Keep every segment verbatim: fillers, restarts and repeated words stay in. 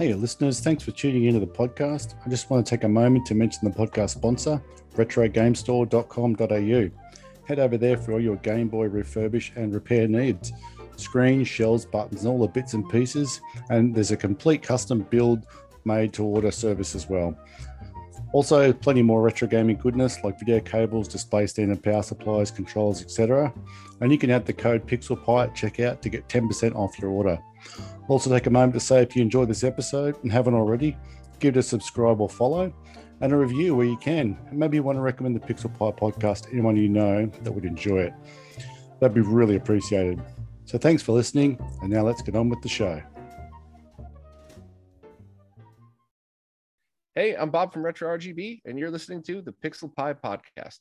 Hey, listeners, thanks for tuning into the podcast. I just want to take a moment to mention the podcast sponsor, retro game store dot com dot a u. Head over there for all your Game Boy refurbish and repair needs. Screens, shells, buttons, and all the bits and pieces. And there's a complete custom build made to order service as well. Also, plenty more retro gaming goodness like video cables, display stand and power supplies, controls, et cetera. And you can add the code PixelPie at checkout to get ten percent off your order. Also, take a moment to say if you enjoyed this episode and haven't already, give it a subscribe or follow and a review where you can. And maybe you want to recommend the Pixel Pie podcast to anyone you know that would enjoy it. That'd be really appreciated. So thanks for listening, and now let's get on with the show. Hey, I'm Bob from Retro R G B, and you're listening to the Pixel Pie podcast.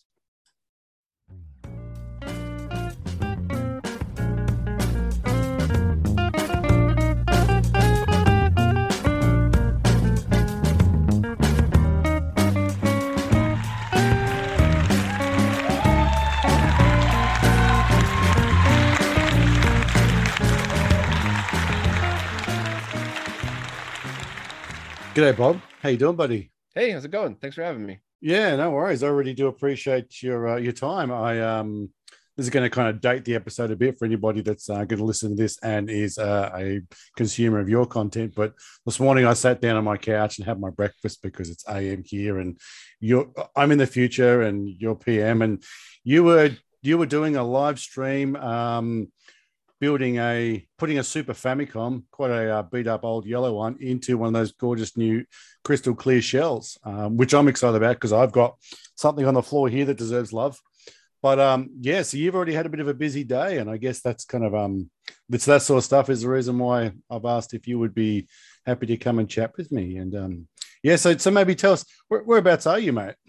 G'day, Bob. How you doing, buddy? Hey, how's it going? Thanks for having me. Yeah, no worries. I really do appreciate your uh, your time. I um, this is going to kind of date the episode a bit for anybody that's uh, going to listen to this and is uh, a consumer of your content. But this morning I sat down on my couch and had my breakfast because it's A M here, and you're I'm in the future, and you're P M, and you were you were doing a live stream. Um, building a, putting a Super Famicom, quite a uh, beat up old yellow one, into one of those gorgeous new crystal clear shells, um, which I'm excited about because I've got something on the floor here that deserves love. But um, yeah, so you've already had a bit of a busy day, and I guess that's kind of, um, it's that sort of stuff is the reason why I've asked if you would be happy to come and chat with me. And um, yeah, so, so maybe tell us, where, whereabouts are you, mate?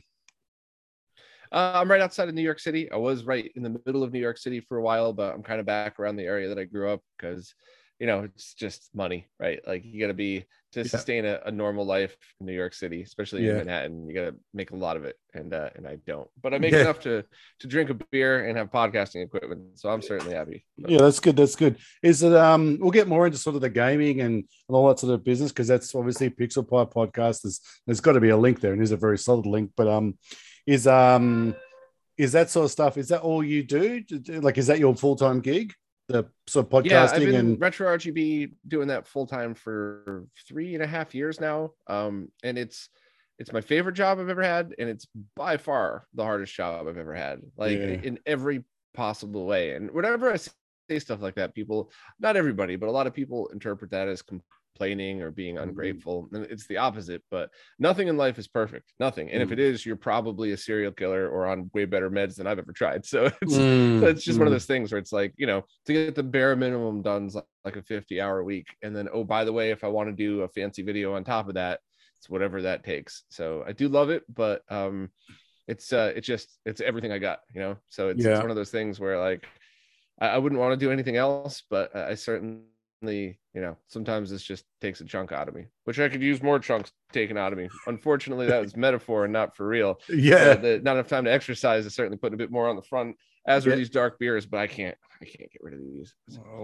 Uh, I'm right outside of New York City. I was right in the middle of New York City for a while, but I'm kind of back around the area that I grew up because, you know, it's just money, right? Like you got to be, to yeah. sustain a, a normal life in New York City, especially yeah. in Manhattan, you got to make a lot of it. And uh, and I don't, but I make yeah. enough to to drink a beer and have podcasting equipment. So I'm certainly happy. But. Yeah, that's good. That's good. Is it, um, we'll get more into sort of the gaming and, and all that sort of business, because that's obviously Pixel Pie podcast. There's, there's got to be a link there, and it is a very solid link, but um, is, um, is that sort of stuff, is that all you do? Like, is that your full-time gig? The sort of podcasting? Yeah, I've been and Retro R G B doing that full-time for three and a half years now. Um, and it's, it's my favorite job I've ever had. And it's by far the hardest job I've ever had, like yeah. in every possible way. And whenever I say stuff like that, people, not everybody, but a lot of people interpret that as complaining or being ungrateful, and it's the opposite. But nothing in life is perfect, nothing. And mm. if it is, you're probably a serial killer or on way better meds than I've ever tried. So it's mm. so it's just mm. one of those things where it's like, you know, to get the bare minimum done is like, like a fifty hour week, and then oh, by the way, if I want to do a fancy video on top of that, it's whatever that takes. So I do love it, but um it's uh it's just it's everything I got, you know. So it's, yeah. it's one of those things where like I, I wouldn't want to do anything else, but I certainly, you know, sometimes this just takes a chunk out of me, which I could use more chunks taken out of me. Unfortunately, that was metaphor and not for real. Yeah, uh, the, not enough time to exercise is certainly putting a bit more on the front, as yeah. are these dark beers, but I can't I can't get rid of these.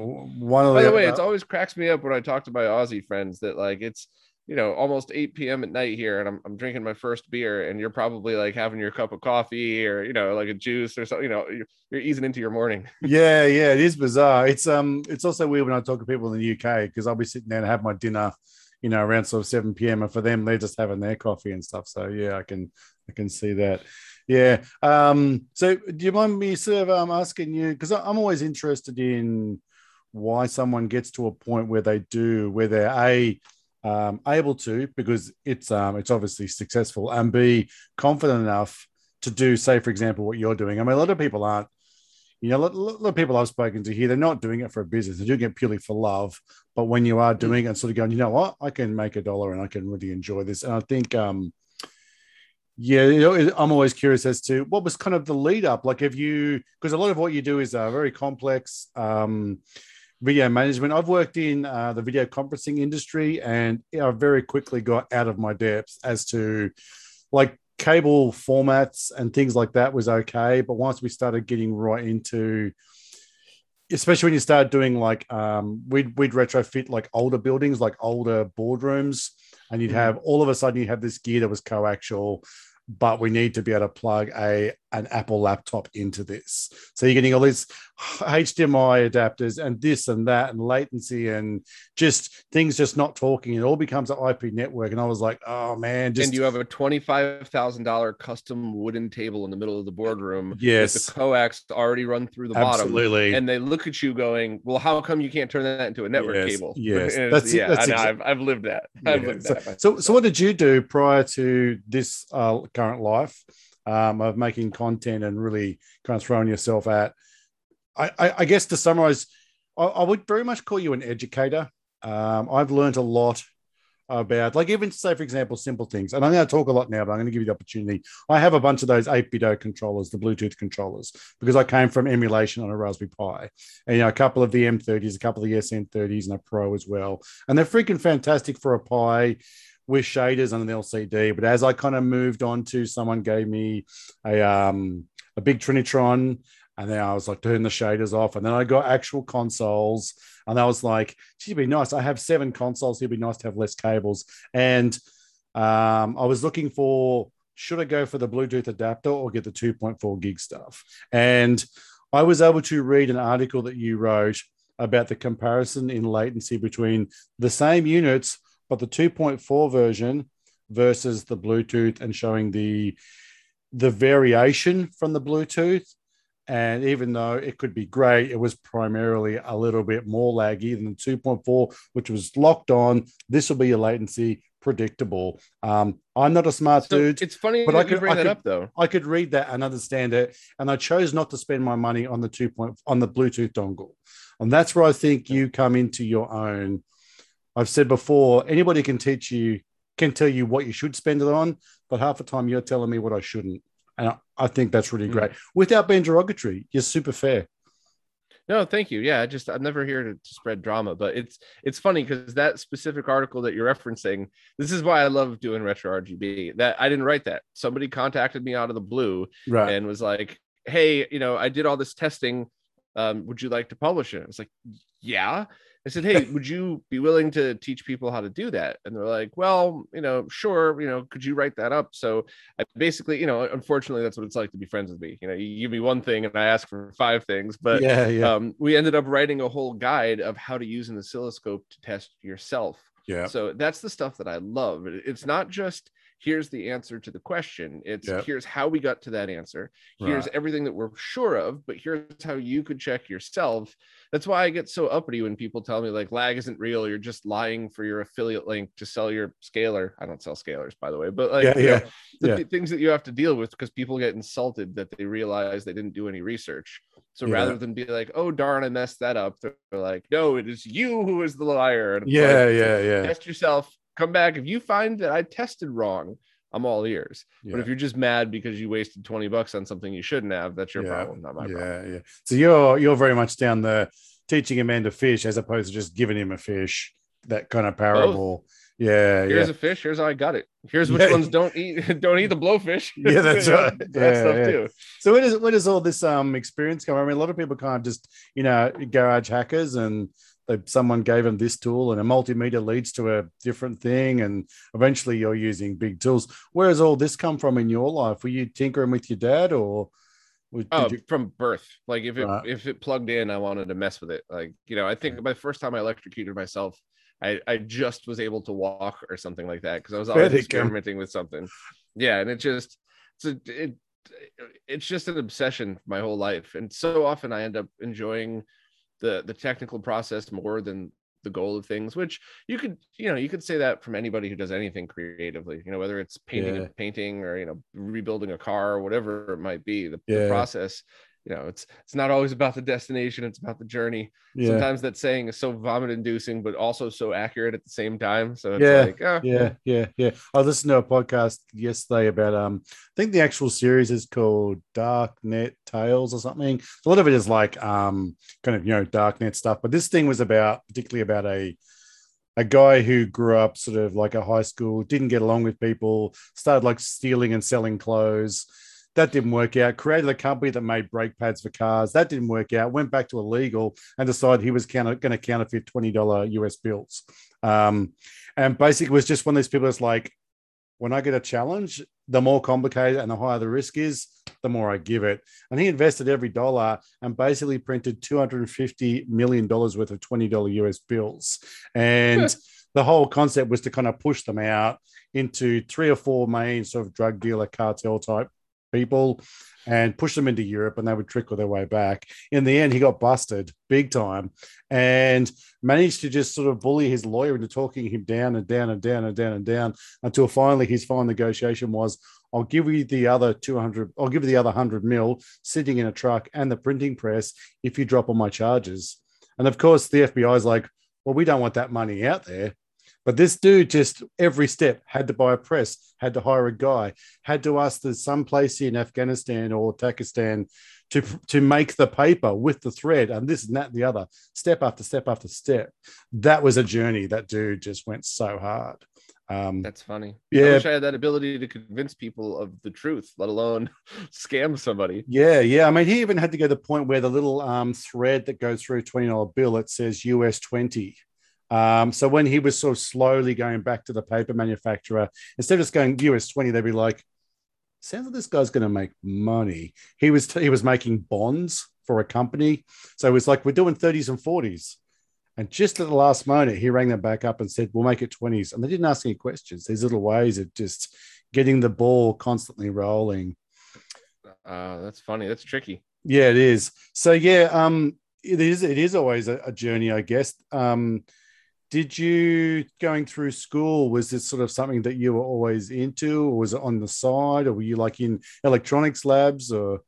One of By the way, it's always cracks me up when I talk to my Aussie friends that like it's, you know, almost eight p.m. at night here, and I'm, I'm drinking my first beer, and you're probably like having your cup of coffee or, you know, like a juice or something, you know, you're, you're easing into your morning. Yeah, yeah, it is bizarre. It's um, it's also weird when I talk to people in the U K, because I'll be sitting there and have my dinner, you know, around sort of seven p.m. and for them, they're just having their coffee and stuff. So yeah, I can, I can see that. Yeah. Um. So do you mind me sort of um asking you, because I'm always interested in why someone gets to a point where they do, where they're a um, able to, because it's um, it's obviously successful, and be confident enough to do, say, for example, what you're doing. I mean, a lot of people aren't, you know, a lot, a lot of people I've spoken to here, they're not doing it for a business. They're doing it purely for love. But when you are doing it and sort of going, you know what, I can make a dollar and I can really enjoy this. And I think, um, yeah, you know, I'm always curious as to what was kind of the lead up. Like, have you, because a lot of what you do is uh, very complex, um, video management. I've worked in uh, the video conferencing industry, and you know, I very quickly got out of my depths as to like cable formats and things like that was okay. But once we started getting right into especially when you start doing like um we'd we'd retrofit like older buildings, like older boardrooms, and you'd have all of a sudden you have this gear that was coaxial, but we need to be able to plug a an Apple laptop into this. So you're getting all these H D M I adapters and this and that and latency and just things just not talking. It all becomes an I P network. And I was like, oh man, just and you have a twenty-five thousand dollars custom wooden table in the middle of the boardroom. Yes. With the coax already run through the Absolutely. bottom. And they look at you going, well, how come you can't turn that into a network yes. cable? Yes. That's, yeah, that's exa- I've, I've lived that. I've yeah. lived so, that. So, so what did you do prior to this uh, current life? Um, of making content and really kind of throwing yourself at, I, I, I guess to summarize, I, I would very much call you an educator. Um, I've learned a lot about, like even say, for example, simple things. And I'm going to talk a lot now, but I'm going to give you the opportunity. I have a bunch of those eight bit O controllers, the Bluetooth controllers, because I came from emulation on a Raspberry Pi. And, you know, a couple of the M thirties, a couple of the S N thirties and a Pro as well. And they're freaking fantastic for a Pi with shaders on an L C D. But as I kind of moved on to, someone gave me a um a big Trinitron, and then I was like, turn the shaders off. And then I got actual consoles, and I was like, gee, it'd be nice. I have seven consoles. It'd be nice to have less cables. And um, I was looking for, should I go for the Bluetooth adapter or get the two point four gig stuff? And I was able to read an article that you wrote about the comparison in latency between the same units, but the two point four version versus the Bluetooth, and showing the the variation from the Bluetooth. And even though it could be great, it was primarily a little bit more laggy than the two point four, which was locked on. This will be your latency, predictable. Um, I'm not a smart so dude. It's funny but that I could you bring I that could, up, though. I could read that and understand it, and I chose not to spend my money on the two point on the Bluetooth dongle. And that's where I think you come into your own. I've said before, anybody can teach you, can tell you what you should spend it on, but half the time you're telling me what I shouldn't. And I, I think that's really great. Mm. Without being derogatory, you're super fair. No, thank you. Yeah, I just I'm never here to, to spread drama, but it's it's funny because that specific article that you're referencing, this is why I love doing retro R G B. That I didn't write that. Somebody contacted me out of the blue right. and was like, hey, you know, I did all this testing. Um, would you like to publish it? I was like, yeah. I said, hey, would you be willing to teach people how to do that? And they're like, well, you know, sure. You know, could you write that up? So I basically, you know, unfortunately, that's what it's like to be friends with me. You know, you give me one thing and I ask for five things, but yeah, yeah. Um, we ended up writing a whole guide of how to use an oscilloscope to test yourself. Yeah. So that's the stuff that I love. It's not just here's the answer to the question. It's yep. here's how we got to that answer. Here's right. everything that we're sure of, but here's how you could check yourself. That's why I get so uppity when people tell me like lag isn't real. You're just lying for your affiliate link to sell your scaler. I don't sell scalers, by the way, but like yeah, you yeah, know, the yeah. th- things that you have to deal with because people get insulted that they realize they didn't do any research. So yeah. rather than be like, oh, darn, I messed that up, they're like, no, it is you who is the liar. And yeah, like, yeah, yeah. Test yourself. Come back. If you find that I tested wrong, I'm all ears. Yeah. But if you're just mad because you wasted twenty bucks on something you shouldn't have, that's your yeah. problem, not my yeah, problem. Yeah. So you're you're very much down the teaching a man to fish as opposed to just giving him a fish, that kind of parable. Both. Yeah. Here's yeah. a fish. Here's how I got it. Here's which yeah. ones don't eat don't eat the blowfish. Yeah, that's right. that yeah, stuff yeah. too. So where does where does all this um experience come? I mean, a lot of people kind of just, you know, garage hackers, and they, someone gave them this tool, and a multimeter leads to a different thing, and eventually you're using big tools. Where does all this come from in your life? Were you tinkering with your dad, or oh, you... from birth? Like if it right. if it plugged in, I wanted to mess with it. Like, you know, I think right. my first time I electrocuted myself, I, I just was able to walk or something like that because I was always experimenting with something. Yeah, and it just it's a, it it's just an obsession my whole life, and so often I end up enjoying the the technical process more than the goal of things, which you could, you know, you could say that from anybody who does anything creatively, you know, whether it's painting yeah. a painting or, you know, rebuilding a car or whatever it might be, the, yeah. the process, you know, it's it's not always about the destination, it's about the journey. Yeah. Sometimes that saying is so vomit inducing but also so accurate at the same time, so it's yeah like oh. yeah yeah yeah I listened to a podcast yesterday about um I think the actual series is called Darknet Tales or something. A lot of it is like um kind of, you know, darknet stuff, but this thing was about particularly about a a guy who grew up sort of like a high school, didn't get along with people, started like stealing and selling clothes, That didn't work out. Created a company that made brake pads for cars. That didn't work out. Went back to illegal and decided he was counter- going to counterfeit twenty dollars U S bills. Um, and basically was just one of these people that's like, when I get a challenge, the more complicated and the higher the risk is, the more I give it. And he invested every dollar and basically printed two hundred fifty million dollars worth of twenty dollars U S bills. And the whole concept was to kind of push them out into three or four main sort of drug dealer cartel type people and push them into Europe, and they would trickle their way back. In the end, he got busted big time and managed to just sort of bully his lawyer into talking him down and down and down and down and down until finally his final negotiation was, I'll give you the other two hundred, I'll give you the other one hundred mil sitting in a truck and the printing press if you drop all my charges. And of course, the F B I is like, well, we don't want that money out there. But this dude just every step had to buy a press, had to hire a guy, had to ask the some place in Afghanistan or Pakistan to, to make the paper with the thread and this and that and the other, step after step after step. That was a journey. That dude just went so hard. Um, That's funny. Yeah. I wish I had that ability to convince people of the truth, let alone scam somebody. Yeah, yeah. I mean, he even had to go to the point where the little um, thread that goes through a twenty dollars bill, it says U S twenty. Um, so when he was sort of slowly going back to the paper manufacturer, instead of just going U S twenty, they'd be like, sounds like this guy's going to make money. He was he was making bonds for a company. So it was like, we're doing thirties and forties. And just at the last moment, he rang them back up and said, we'll make it twenties. And they didn't ask any questions. These little ways of just getting the ball constantly rolling. Uh, that's funny. That's tricky. Yeah, it is. So, yeah, um, it is It is always a, a journey, I guess. Um, did you, going through school, was this sort of something that you were always into, or was it on the side, or were you like in electronics labs? Or,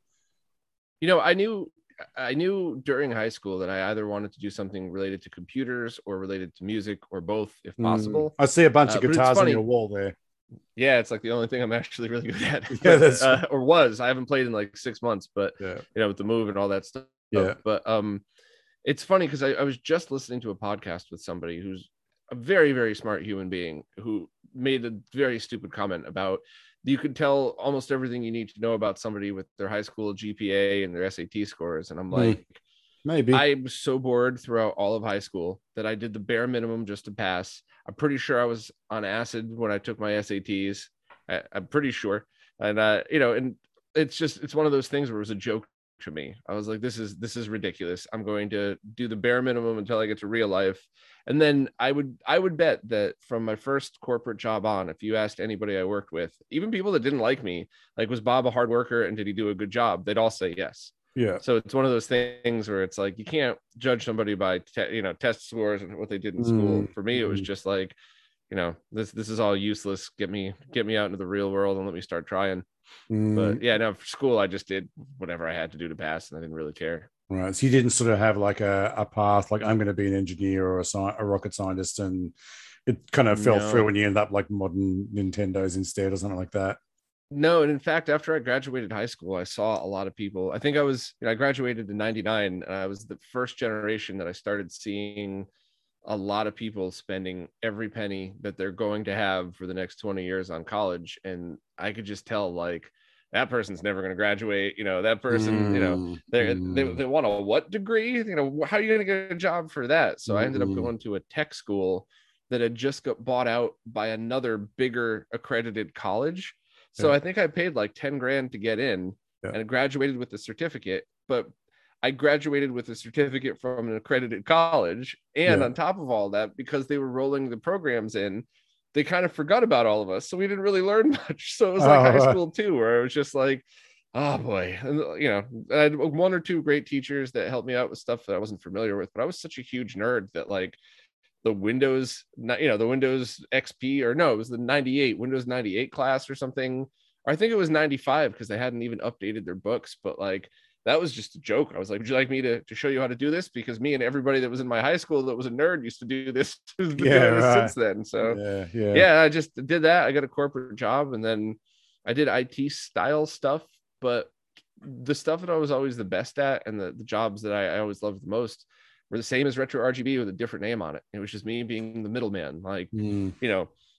you know, I knew I knew during high school that I either wanted to do something related to computers or related to music, or both, if possible. Mm, I see a bunch uh, of guitars on your wall there. Yeah, it's like the only thing I'm actually really good at. Yeah, that's uh, or was. I haven't played in like six months, but yeah, you know, with the move and all that stuff. yeah. But um, it's funny because I, I was just listening to a podcast with somebody who's a very, very smart human being who made a very stupid comment about, you could tell almost everything you need to know about somebody with their high school G P A and their S A T scores. And I'm like, mm, maybe I was so bored throughout all of high school that I did the bare minimum just to pass. I'm pretty sure I was on acid when I took my S A Ts. I, I'm pretty sure. And, uh, you know, and it's just, it's one of those things where it was a joke to me. I was like, this is, this is ridiculous. I'm going to do the bare minimum until I get to real life. And then I would, I would bet that from my first corporate job on, if you asked anybody I worked with, even people that didn't like me, like, was Bob a hard worker and did he do a good job? They'd all say yes. Yeah. So it's one of those things where it's like, you can't judge somebody by, te- you know, test scores and what they did in school. Mm. For me, it was just like, you know, this, this is all useless. Get me, get me out into the real world and let me start trying. Mm. But yeah, no, for school, I just did whatever I had to do to pass and I didn't really care. Right. So you didn't sort of have like a, a path, like I'm going to be an engineer or a, sci- a rocket scientist, and it kind of fell no. through and you end up like modern Nintendos instead or something like that. No. And in fact, after I graduated high school, I saw a lot of people. I think I was, you know, I graduated in ninety-nine. And I was the first generation that I started seeing a lot of people spending every penny that they're going to have for the next twenty years on college. And I could just tell, like, that person's never going to graduate. You know, that person, mm, you know, they mm. they they want a what degree? You know, how are you going to get a job for that? So mm. I ended up going to a tech school that had just got bought out by another bigger accredited college. So yeah. I think I paid like ten grand to get in yeah. and graduated with a certificate. But I graduated with a certificate from an accredited college. And yeah. on top of all that, because they were rolling the programs in, they kind of forgot about all of us. So we didn't really learn much. So it was like oh, high school too, where it was just like, oh boy. And, you know, I had one or two great teachers that helped me out with stuff that I wasn't familiar with, but I was such a huge nerd that, like, the Windows, you know, the Windows X P, or no, it was the ninety-eight, Windows ninety-eight class or something. Or I think it was ninety-five, because they hadn't even updated their books, but like, that was just a joke. I was like, would you like me to, to show you how to do this? Because me and everybody that was in my high school that was a nerd used to do this, has been yeah, doing this right. since then. So yeah, yeah. yeah, I just did that. I got a corporate job, and then I did I T style stuff, but the stuff that I was always the best at, and the, the jobs that I, I always loved the most, were the same as Retro R G B with a different name on it. It was just me being the middleman. Like, mm. you know,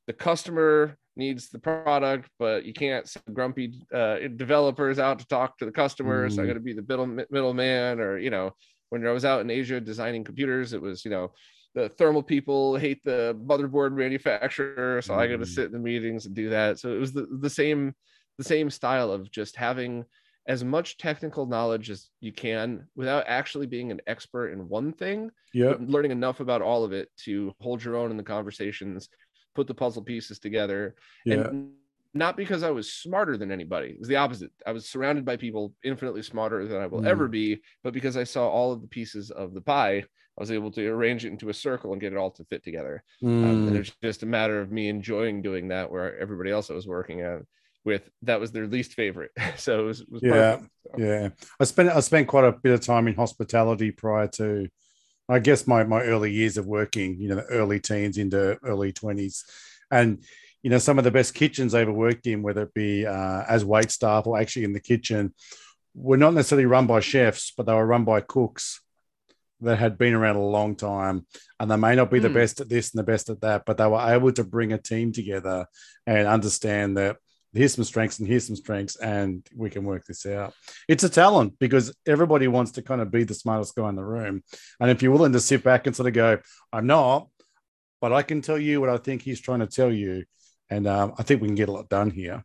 the customer needs the product, but you can't send grumpy uh, developers out to talk to the customer. Mm. So I got to be the middle middleman, or, you know, when I was out in Asia designing computers, it was, you know, the thermal people hate the motherboard manufacturer. So mm. I got to sit in the meetings and do that. So it was the, the same, the same style of just having as much technical knowledge as you can without actually being an expert in one thing. Yeah. Learning enough about all of it to hold your own in the conversations, put the puzzle pieces together. Yeah. And not because I was smarter than anybody. It was the opposite. I was surrounded by people infinitely smarter than I will mm. ever be, but because I saw all of the pieces of the pie, I was able to arrange it into a circle and get it all to fit together. Mm. Um, and it's just a matter of me enjoying doing that, where everybody else I was working at with, that was their least favorite. So it was, it was yeah, perfect, so. yeah. I spent I spent quite a bit of time in hospitality prior to, I guess, my my early years of working. You know, the early teens into early twenties, and you know, some of the best kitchens I ever worked in, whether it be uh, as wait staff or actually in the kitchen, were not necessarily run by chefs, but they were run by cooks that had been around a long time. And they may not be mm. the best at this and the best at that, but they were able to bring a team together and understand that here's some strengths and here's some strengths, and we can work this out. It's a talent, because everybody wants to kind of be the smartest guy in the room. And if you're willing to sit back and sort of go, I'm not, but I can tell you what I think he's trying to tell you. And um, I think we can get a lot done here.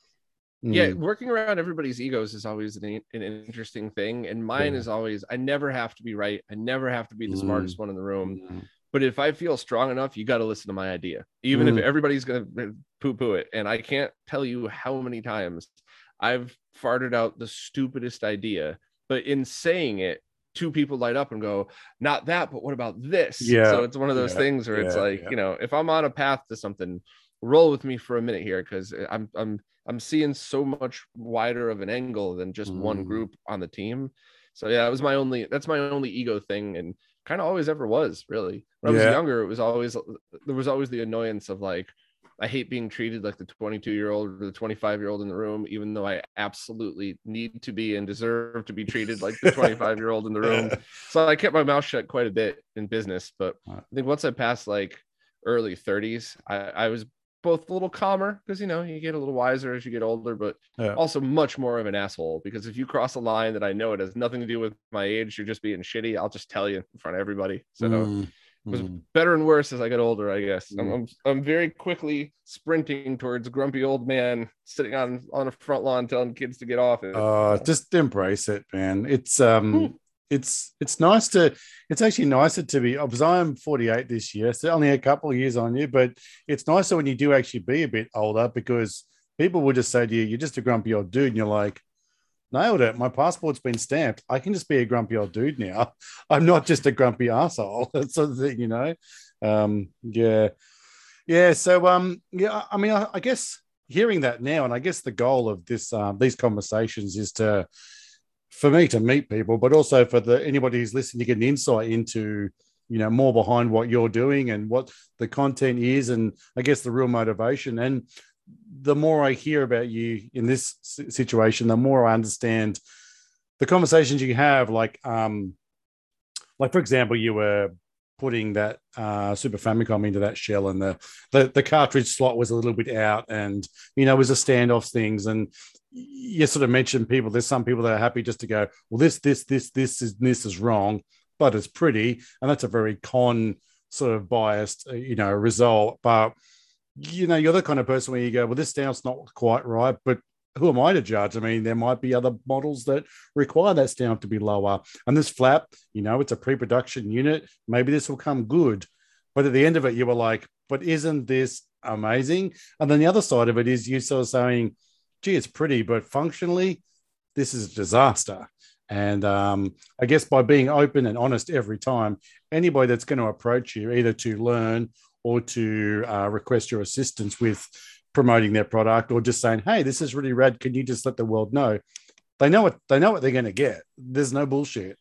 Mm. Yeah, working around everybody's egos is always an, an interesting thing. And mine yeah. is always, I never have to be right. I never have to be the mm. smartest one in the room. Mm. But if I feel strong enough, you got to listen to my idea, even mm. if everybody's going to poo-poo it. And I can't tell you how many times I've farted out the stupidest idea, but in saying it, two people light up and go, not that, but what about this? Yeah. So it's one of those yeah. things where yeah. it's like, yeah. you know, if I'm on a path to something, roll with me for a minute here, because I'm I'm I'm seeing so much wider of an angle than just mm. one group on the team. So yeah, that was my only that's my only ego thing, and kind of always ever was, really. When I yeah. was younger, it was always there was always the annoyance of like, I hate being treated like the twenty-two year old or the twenty-five year old in the room, even though I absolutely need to be and deserve to be treated like the twenty-five year old in the room. So I kept my mouth shut quite a bit in business, but I think once I passed like early thirties, I, I was both a little calmer, because, you know, you get a little wiser as you get older, but yeah. also much more of an asshole, because if you cross a line that I know it has nothing to do with my age, you're just being shitty, I'll just tell you in front of everybody. So mm. it was mm. better and worse as I got older, I guess. Mm. I'm, I'm I'm very quickly sprinting towards grumpy old man sitting on on a front lawn telling kids to get off it. Uh, just embrace it, man. It's um mm. it's it's nice to it's actually nicer to be, because I'm forty-eight this year, so only a couple of years on you, but it's nicer when you do actually be a bit older, because people will just say to you, you're just a grumpy old dude, and you're like, nailed it, my passport's been stamped, I can just be a grumpy old dude now. I'm not just a grumpy asshole. That's sort of thing, you know. Um yeah yeah so um yeah I mean I, I guess hearing that now, and I guess the goal of this um these conversations is to for me to meet people, but also for the anybody who's listening to get an insight into, you know, more behind what you're doing and what the content is, and I guess the real motivation. And the more I hear about you in this situation, the more I understand the conversations you have. Like, um, like for example, you were putting that uh, Super Famicom into that shell, and the, the the cartridge slot was a little bit out, and you know, it was a standoff things. And you sort of mentioned people. There's some people that are happy just to go, well, this, this, this, this is this is wrong, but it's pretty, and that's a very con sort of biased, you know, result. But you know, you're the kind of person where you go, well, this stamps not quite right, but who am I to judge? I mean, there might be other models that require that stamp to be lower. And this flap, you know, it's a pre-production unit. Maybe this will come good. But at the end of it, you were like, but isn't this amazing? And then the other side of it is you sort of saying, gee, it's pretty, but functionally, this is a disaster. And um, I guess by being open and honest every time, anybody that's going to approach you either to learn or to uh, request your assistance with promoting their product, or just saying, hey, this is really rad, can you just let the world know? They know what they know what they're going to get. There's no bullshit.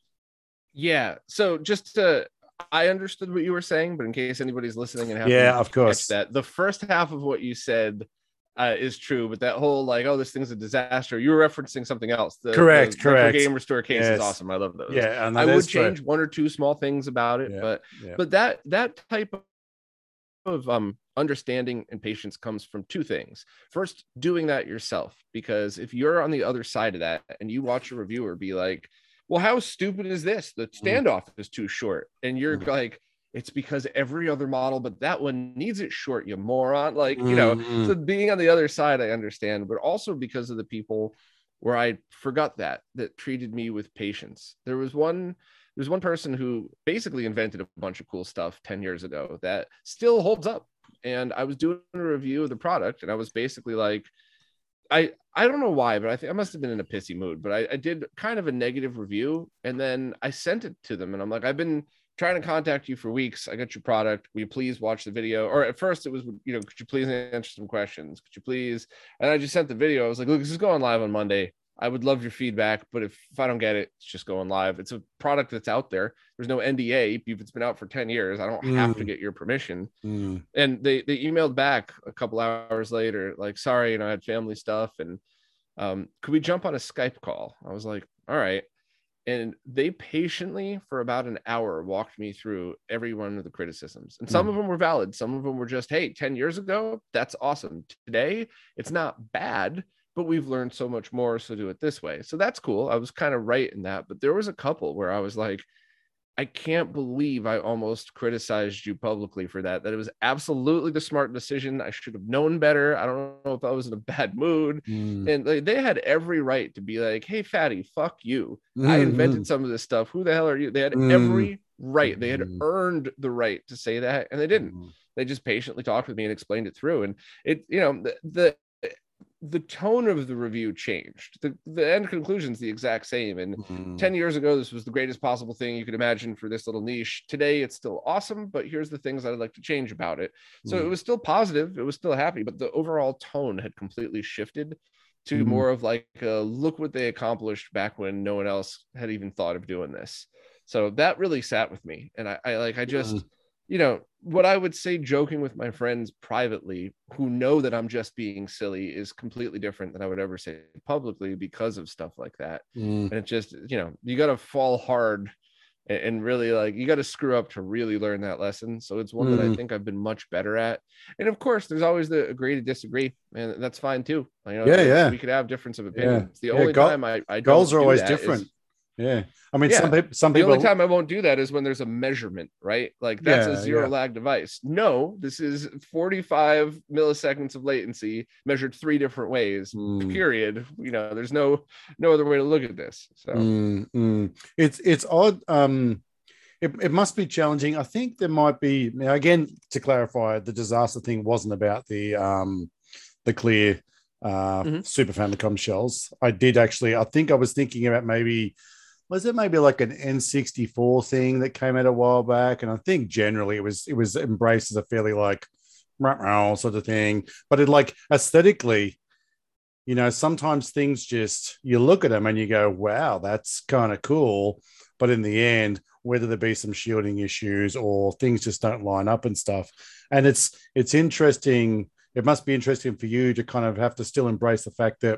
Yeah. So just to, I understood what you were saying, but in case anybody's listening and having yeah, of course, that the first half of what you said uh, is true, but that whole like, oh, this thing's a disaster, you were referencing something else. The, correct, the correct. Game Restore case yes. is awesome. I love those. Yeah, and I would change true. one or two small things about it, yeah, but yeah. but that that type of um, understanding and patience comes from two things. First, doing that yourself, because if you're on the other side of that and you watch a reviewer be like, well, how stupid is this? The standoff is too short. And you're like, it's because every other model, but that one needs it short, you moron. Like, you know, mm-hmm. So being on the other side, I understand, but also because of the people where I forgot that, that treated me with patience. There was one, there's one person who basically invented a bunch of cool stuff ten years ago that still holds up. And I was doing a review of the product and I was basically like, I, I don't know why, but I think I must have been in a pissy mood, but I, I did kind of a negative review and then I sent it to them and I'm like, I've been trying to contact you for weeks. I got your product. Will you please watch the video? Or at first it was, you know, could you please answer some questions? Could you please? And I just sent the video. I was like, look, this is going live on Monday. I would love your feedback, but if, if I don't get it, it's just going live. It's a product that's out there. There's no N D A. If it's been out for ten years, I don't mm. have to get your permission. Mm. And they, they emailed back a couple hours later, like, sorry, you know, I had family stuff. And um, could we jump on a Skype call? I was like, all right. And they patiently for about an hour walked me through every one of the criticisms. And some mm. of them were valid. Some of them were just, hey, ten years ago, that's awesome. Today, it's not bad, but we've learned so much more, so do it this way. So that's cool. I was kind of right in that. But there was a couple where I was like, I can't believe I almost criticized you publicly for that. That it was absolutely the smart decision. I should have known better. I don't know if I was in a bad mood. Mm. And like, they had every right to be like, hey, fatty, fuck you. Mm. I invented some of this stuff. Who the hell are you? They had mm. every right. They had mm. earned the right to say that. And they didn't. Mm. They just patiently talked with me and explained it through. And it, you know, the, the the tone of the review changed. The, the end conclusion is the exact same. And mm-hmm. ten years ago, this was the greatest possible thing you could imagine for this little niche. Today, it's still awesome, but here's the things I'd like to change about it. So mm-hmm. it was still positive. It was still happy, but the overall tone had completely shifted to mm-hmm. more of like, uh, look what they accomplished back when no one else had even thought of doing this. So that really sat with me. And I, I like, I just, mm-hmm. you know, what I would say joking with my friends privately who know that I'm just being silly is completely different than I would ever say publicly because of stuff like that. Mm. And it just, you know, you got to fall hard and really like, you got to screw up to really learn that lesson. So it's one mm. that I think I've been much better at. And of course, there's always the agree to disagree, and that's fine too. You know, yeah, yeah. We could have difference of opinions. Yeah. The yeah, only goal, time I, I goals are always do different. Is, yeah, I mean, yeah. some people, some the people. only time I won't do that is when there's a measurement, right? Like that's yeah, a zero yeah. lag device. No, this is forty-five milliseconds of latency measured three different ways. Mm. Period. You know, there's no no other way to look at this. So mm, mm. it's it's odd. Um, it, it must be challenging. I think there might be. Now, again, to clarify, the disaster thing wasn't about the um the clear uh mm-hmm. Super Famicom shells. I did actually. I think I was thinking about maybe. Was it maybe like an N sixty-four thing that came out a while back? And I think generally it was it was embraced as a fairly like sort of thing. But it like aesthetically, you know, sometimes things just you look at them and you go, wow, that's kind of cool. But in the end, whether there be some shielding issues or things just don't line up and stuff. And it's it's interesting. It must be interesting for you to kind of have to still embrace the fact that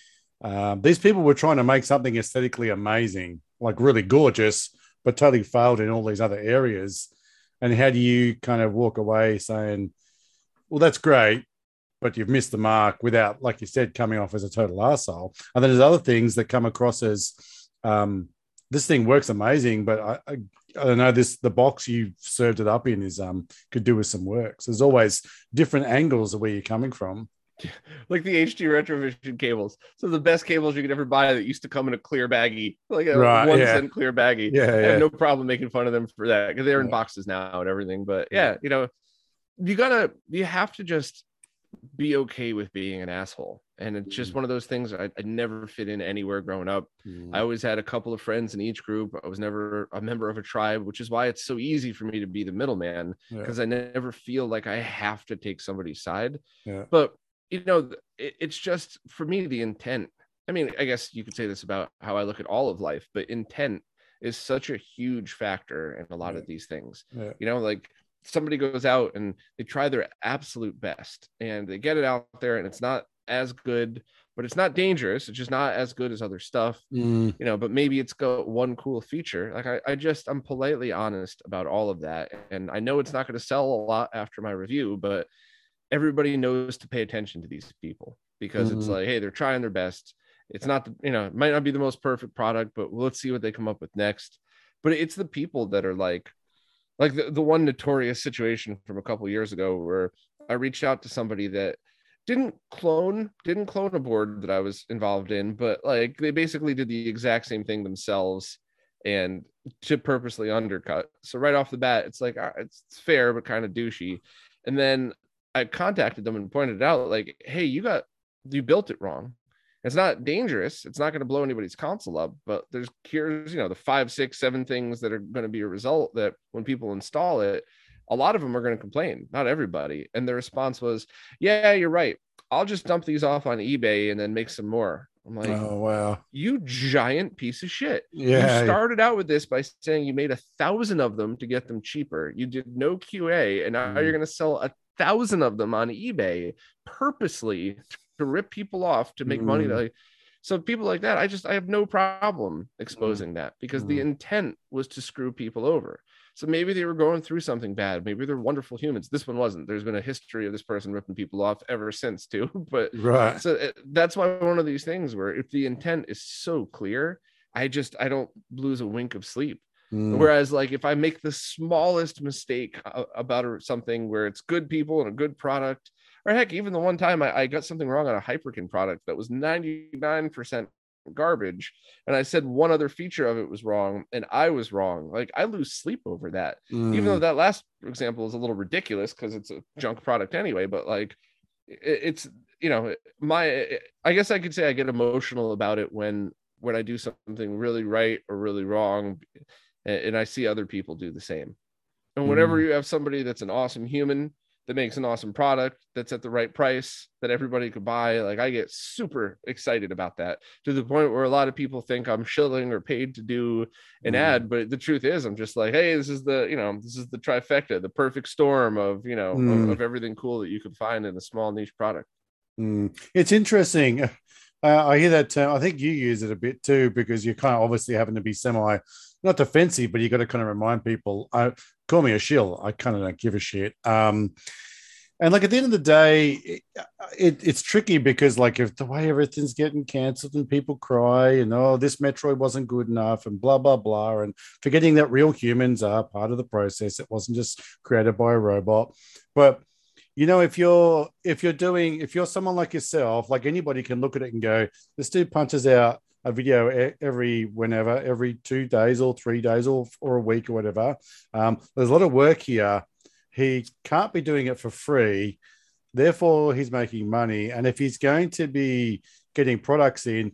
Um, these people were trying to make something aesthetically amazing, like really gorgeous, but totally failed in all these other areas. And how do you kind of walk away saying, well, that's great, but you've missed the mark without, like you said, coming off as a total arsehole. And then there's other things that come across as um, this thing works amazing, but I, I, I don't know, this the box you served it up in is um could do with some work. So there's always different angles of where you're coming from. Like the H D Retrovision cables. So the best cables you could ever buy that used to come in a clear baggie, like a right, one yeah. cent clear baggie. Yeah, I yeah. have no problem making fun of them for that because they're in yeah. boxes now and everything. But yeah, you know, you gotta, you have to just be okay with being an asshole. And it's just mm. one of those things. I, I never fit in anywhere growing up. Mm. I always had a couple of friends in each group. I was never a member of a tribe, which is why it's so easy for me to be the middleman because yeah. I never feel like I have to take somebody's side. Yeah. But you know, it, it's just for me, the intent. I mean, I guess you could say this about how I look at all of life, but intent is such a huge factor in a lot yeah. of these things. Yeah. You know, like somebody goes out and they try their absolute best and they get it out there and it's not as good, but it's not dangerous. It's just not as good as other stuff, mm. you know, but maybe it's got one cool feature. Like I, I just, I'm politely honest about all of that. And I know it's not going to sell a lot after my review, but everybody knows to pay attention to these people because mm. it's like, hey, they're trying their best. It's not, the, you know, it might not be the most perfect product, but let's see what they come up with next. But it's the people that are like, like the, the one notorious situation from a couple of years ago where I reached out to somebody that didn't clone, didn't clone a board that I was involved in, but like they basically did the exact same thing themselves and to purposely undercut. So right off the bat, it's like, it's fair, but kind of douchey. And then I contacted them and pointed out like, hey, you got, you built it wrong. It's not dangerous. It's not going to blow anybody's console up, but there's here's, you know, the five, six, seven things that are going to be a result that when people install it, a lot of them are going to complain, not everybody. And the response was, yeah, you're right. I'll just dump these off on eBay and then make some more. I'm like, oh, wow. You giant piece of shit. Yeah. You started out with this by saying you made a thousand of them to get them cheaper. You did no Q A, and now mm. you're going to sell a thousand of them on eBay purposely to rip people off to make mm. money. Like, so people like that, I just, I have no problem exposing mm. that because mm. the intent was to screw people over. So maybe they were going through something bad. Maybe they're wonderful humans. This one wasn't. There's been a history of this person ripping people off ever since too. But right. So it, that's why one of these things where if the intent is so clear, I just, I don't lose a wink of sleep. Mm. Whereas like if I make the smallest mistake about something where it's good people and a good product, or heck, even the one time I, I got something wrong on a Hyperkin product that was ninety-nine percent garbage, and I said one other feature of it was wrong, and I was wrong. Like I lose sleep over that, mm. even though that last example is a little ridiculous because it's a junk product anyway. But like, it, it's you know, my I guess I could say I get emotional about it when when I do something really right or really wrong, and, and I see other people do the same. And whenever mm. you have somebody that's an awesome human that makes an awesome product that's at the right price that everybody could buy, like I get super excited about that to the point where a lot of people think I'm shilling or paid to do an mm. ad. But the truth is I'm just like, hey, this is the, you know, this is the trifecta, the perfect storm of, you know, mm. of, of everything cool that you could find in a small niche product. Mm. It's interesting. Uh, I hear that term. I think you use it a bit too, because you're kind of obviously having to be semi, not defensive, but you got to kind of remind people, I call me a shill. I kind of don't give a shit. Um, and like at the end of the day, it, it, it's tricky because like if the way everything's getting canceled and people cry and, oh, this Metroid wasn't good enough and blah, blah, blah, and forgetting that real humans are part of the process. It wasn't just created by a robot. But you know, if you're if you're doing if you're someone like yourself, like anybody can look at it and go, this dude punches out a video every whenever, every two days or three days or, or a week or whatever. Um, there's a lot of work here. He can't be doing it for free. Therefore, he's making money. And if he's going to be getting products in,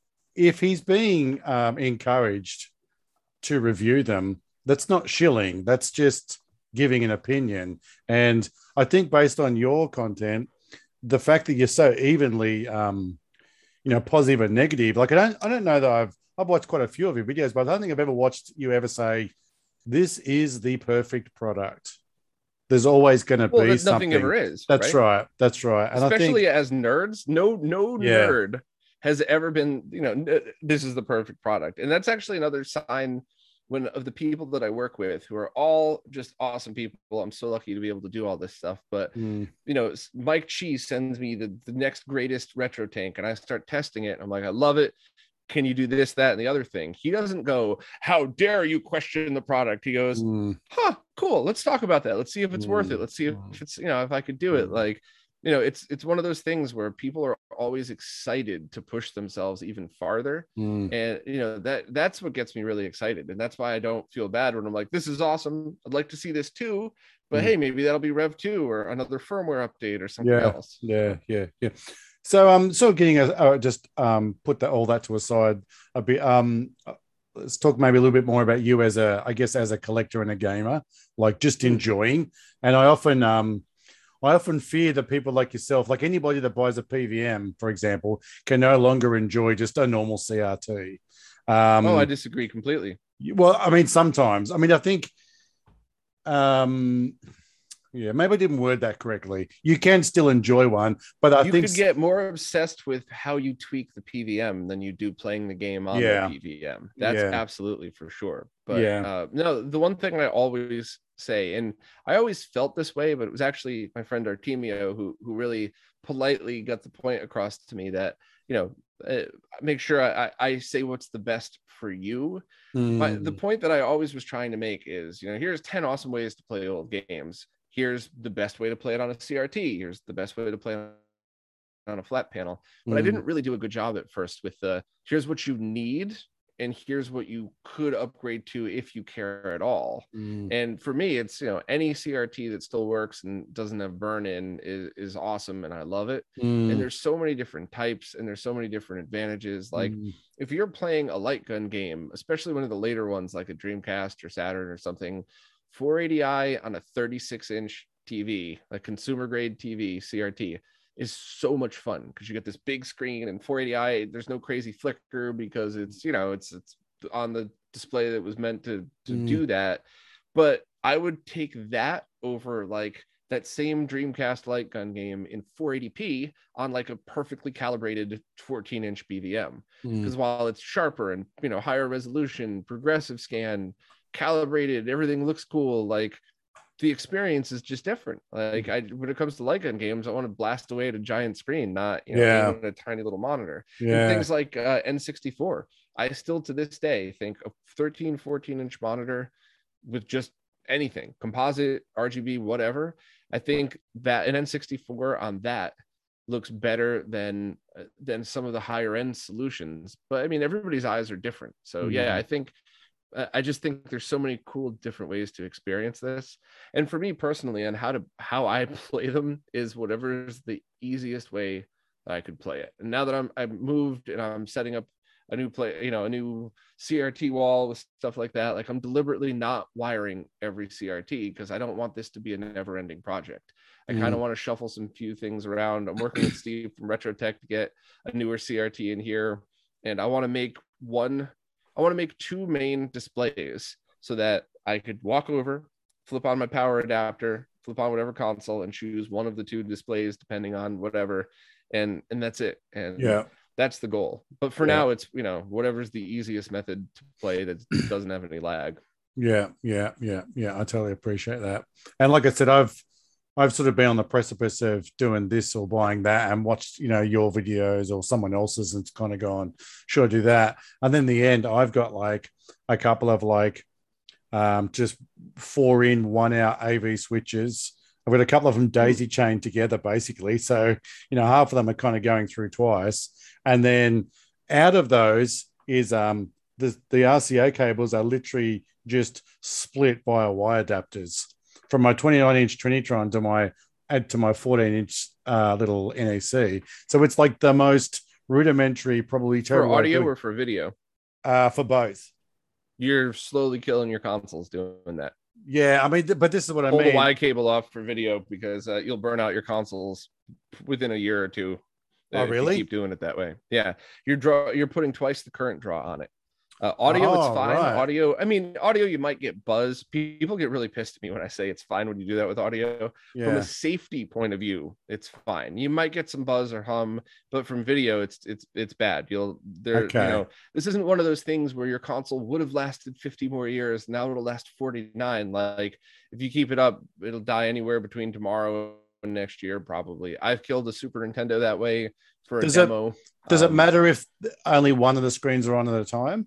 if he's being um, encouraged to review them, that's not shilling. That's just giving an opinion. And I think based on your content, the fact that you're so evenly, um, you know, positive and negative, like I don't, I don't know that I've, I've watched quite a few of your videos, but I don't think I've ever watched you ever say, this is the perfect product. There's always going to well, be something. Nothing ever is. That's right. right. That's right. And especially I think, as nerds, no, no yeah. nerd has ever been, you know, this is the perfect product. And that's actually another sign when of the people that I work with who are all just awesome people. I'm so lucky to be able to do all this stuff. But, mm. you know, Mike Chi sends me the, the next greatest retro tank and I start testing it. I'm like, I love it. Can you do this, that, and the other thing? He doesn't go, how dare you question the product? He goes, mm. huh, cool. Let's talk about that. Let's see if it's mm. worth it. Let's see if, if it's, you know, if I could do it. Like, you know, it's it's one of those things where people are always excited to push themselves even farther. Mm. And, you know, that that's what gets me really excited. And that's why I don't feel bad when I'm like, this is awesome. I'd like to see this too. But mm. hey, maybe that'll be Rev two or another firmware update or something yeah. else. Yeah, yeah, yeah. So um, so getting a, uh, just um, put that all that to a side a bit. Um, let's talk maybe a little bit more about you as a, I guess, as a collector and a gamer, like just enjoying. And I often um, I often fear that people like yourself, like anybody that buys a P V M, for example, can no longer enjoy just a normal C R T. Um, oh, I disagree completely. Well, I mean, sometimes. I mean, I think. Um, Yeah, maybe I didn't word that correctly. You can still enjoy one, but I you think could get more obsessed with how you tweak the P V M than you do playing the game on yeah, the P V M. That's yeah, absolutely for sure. But yeah. uh, no, the one thing I always say, and I always felt this way, but it was actually my friend Artemio who who really politely got the point across to me that, you know, uh, make sure I, I say what's the best for you. My, the Mm, point that I always was trying to make is, you know, here's ten awesome ways to play old games. Here's the best way to play it on a C R T. Here's the best way to play on on a flat panel. But I mm, didn't really do a good job at first with the here's what you need and here's what you could upgrade to if you care at all. mm, And for me, it's, you know, any C R T that still works and doesn't have burn in is, is awesome and I love it. And mm, there's so many different types and there's so many different advantages. Like mm, if you're playing a light gun game, especially one of the later ones like a Dreamcast or Saturn or something, four eighty i on a thirty-six inch T V, like consumer grade T V C R T, is so much fun because you get this big screen and four eighty i. There's no crazy flicker because it's, you know, it's it's on the display that was meant to to mm, do that. But I would take that over like that same Dreamcast light gun game in four eighty p on like a perfectly calibrated fourteen inch B V M. mm, Because while it's sharper and, you know, higher resolution, progressive scan, calibrated, everything looks cool, like the experience is just different. Like I, when it comes to light gun games, I want to blast away at a giant screen, not, you know, yeah, aim at a tiny little monitor. And yeah. things like uh, N sixty-four, I still to this day think a thirteen, fourteen inch monitor with just anything, composite, R G B, whatever. I think that an N sixty-four on that looks better than uh, than some of the higher end solutions. But I mean, everybody's eyes are different. So yeah, Mm, I think I just think there's so many cool different ways to experience this. And for me personally, on how to how I play them is whatever is the easiest way that I could play it. And now that I'm I've moved and I'm setting up a new play, you know, a new C R T wall with stuff like that, like I'm deliberately not wiring every C R T because I don't want this to be a never-ending project. I kind of mm, want to shuffle some few things around. I'm working with Steve from Retrotech to get a newer C R T in here, and I want to make one I want to make two main displays so that I could walk over, flip on my power adapter, flip on whatever console, and choose one of the two displays depending on whatever, and and that's it. And yeah, that's the goal. But for yeah. now, it's, you know, whatever's the easiest method to play that doesn't have any lag. Yeah, yeah, yeah, yeah. I totally appreciate that. And like I said, I've I've sort of been on the precipice of doing this or buying that and watched, you know, your videos or someone else's and kind of gone, sure, do that. And then in the end, I've got like a couple of like um, just four in, one out A V switches. I've got a couple of them daisy chained together, basically. So, you know, half of them are kind of going through twice. And then out of those is um, the, the R C A cables are literally just split via wire adapters from my twenty-nine inch Trinitron to my add to my fourteen inch uh, little N E C. So it's like the most rudimentary, probably For terrible way of audio doing or for video? uh, for both. You're slowly killing your consoles doing that. Yeah, I mean, th- but this is what I Pull the mean. Y cable off for video because uh, you'll burn out your consoles within a year or two uh, Oh, if you really? keep doing it that way. Yeah, you're draw you're putting twice the current draw on it. Uh, audio, it's Oh, fine. right. Audio, I mean, audio, you might get buzz. People get really pissed at me when I say it's fine when you do that with audio. From a Yeah. safety point of view, it's fine. You might get some buzz or hum, but from video, it's it's it's bad. You'll there, Okay. you know, this isn't one of those things where your console would have lasted fifty more years. Now it'll last forty-nine. Like if you keep it up, it'll die anywhere between tomorrow and next year, probably. I've killed a Super Nintendo that way for a Does it demo. does it Um, matter if only one of the screens are on at a time?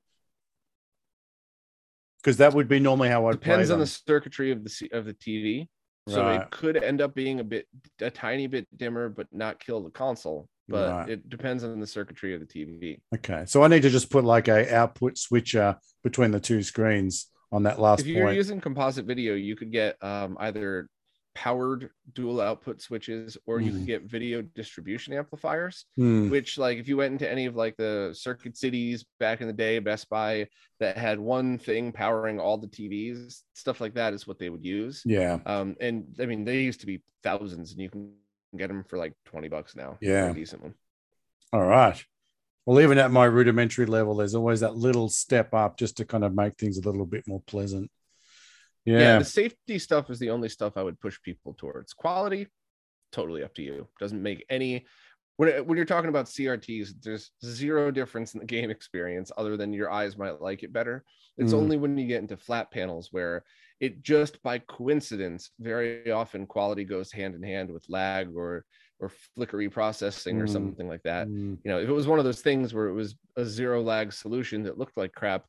Because that would be normally how I'd play depends on the them. circuitry of the C- of the T V. So Right. it could end up being a bit a tiny bit dimmer, but not kill the console. But Right. it depends on the circuitry of the T V. Okay. So I need to just put like a output switcher between the two screens on that last If you're point. using composite video, you could get um, either powered dual output switches or you Hmm. could get video distribution amplifiers, Hmm. which like if you went into any of like the Circuit Cities back in the day, Best Buy, that had one thing powering all the T Vs, stuff like that is what they would use. Yeah. Um, and I mean, they used to be thousands, and you can get them for like twenty bucks now. Yeah. For a decent one. All right. Well, even at my rudimentary level, there's always that little step up just to kind of make things a little bit more pleasant. Yeah, Yeah. the safety stuff is the only stuff I would push people towards. Quality, totally up to you. Doesn't make any when when you're talking about C R Ts, there's zero difference in the game experience other than your eyes might like it better. It's Mm. only when you get into flat panels where it just by coincidence, very often quality goes hand in hand with lag or or flickery processing or Mm. something like that. Mm. You know, if it was one of those things where it was a zero lag solution that looked like crap,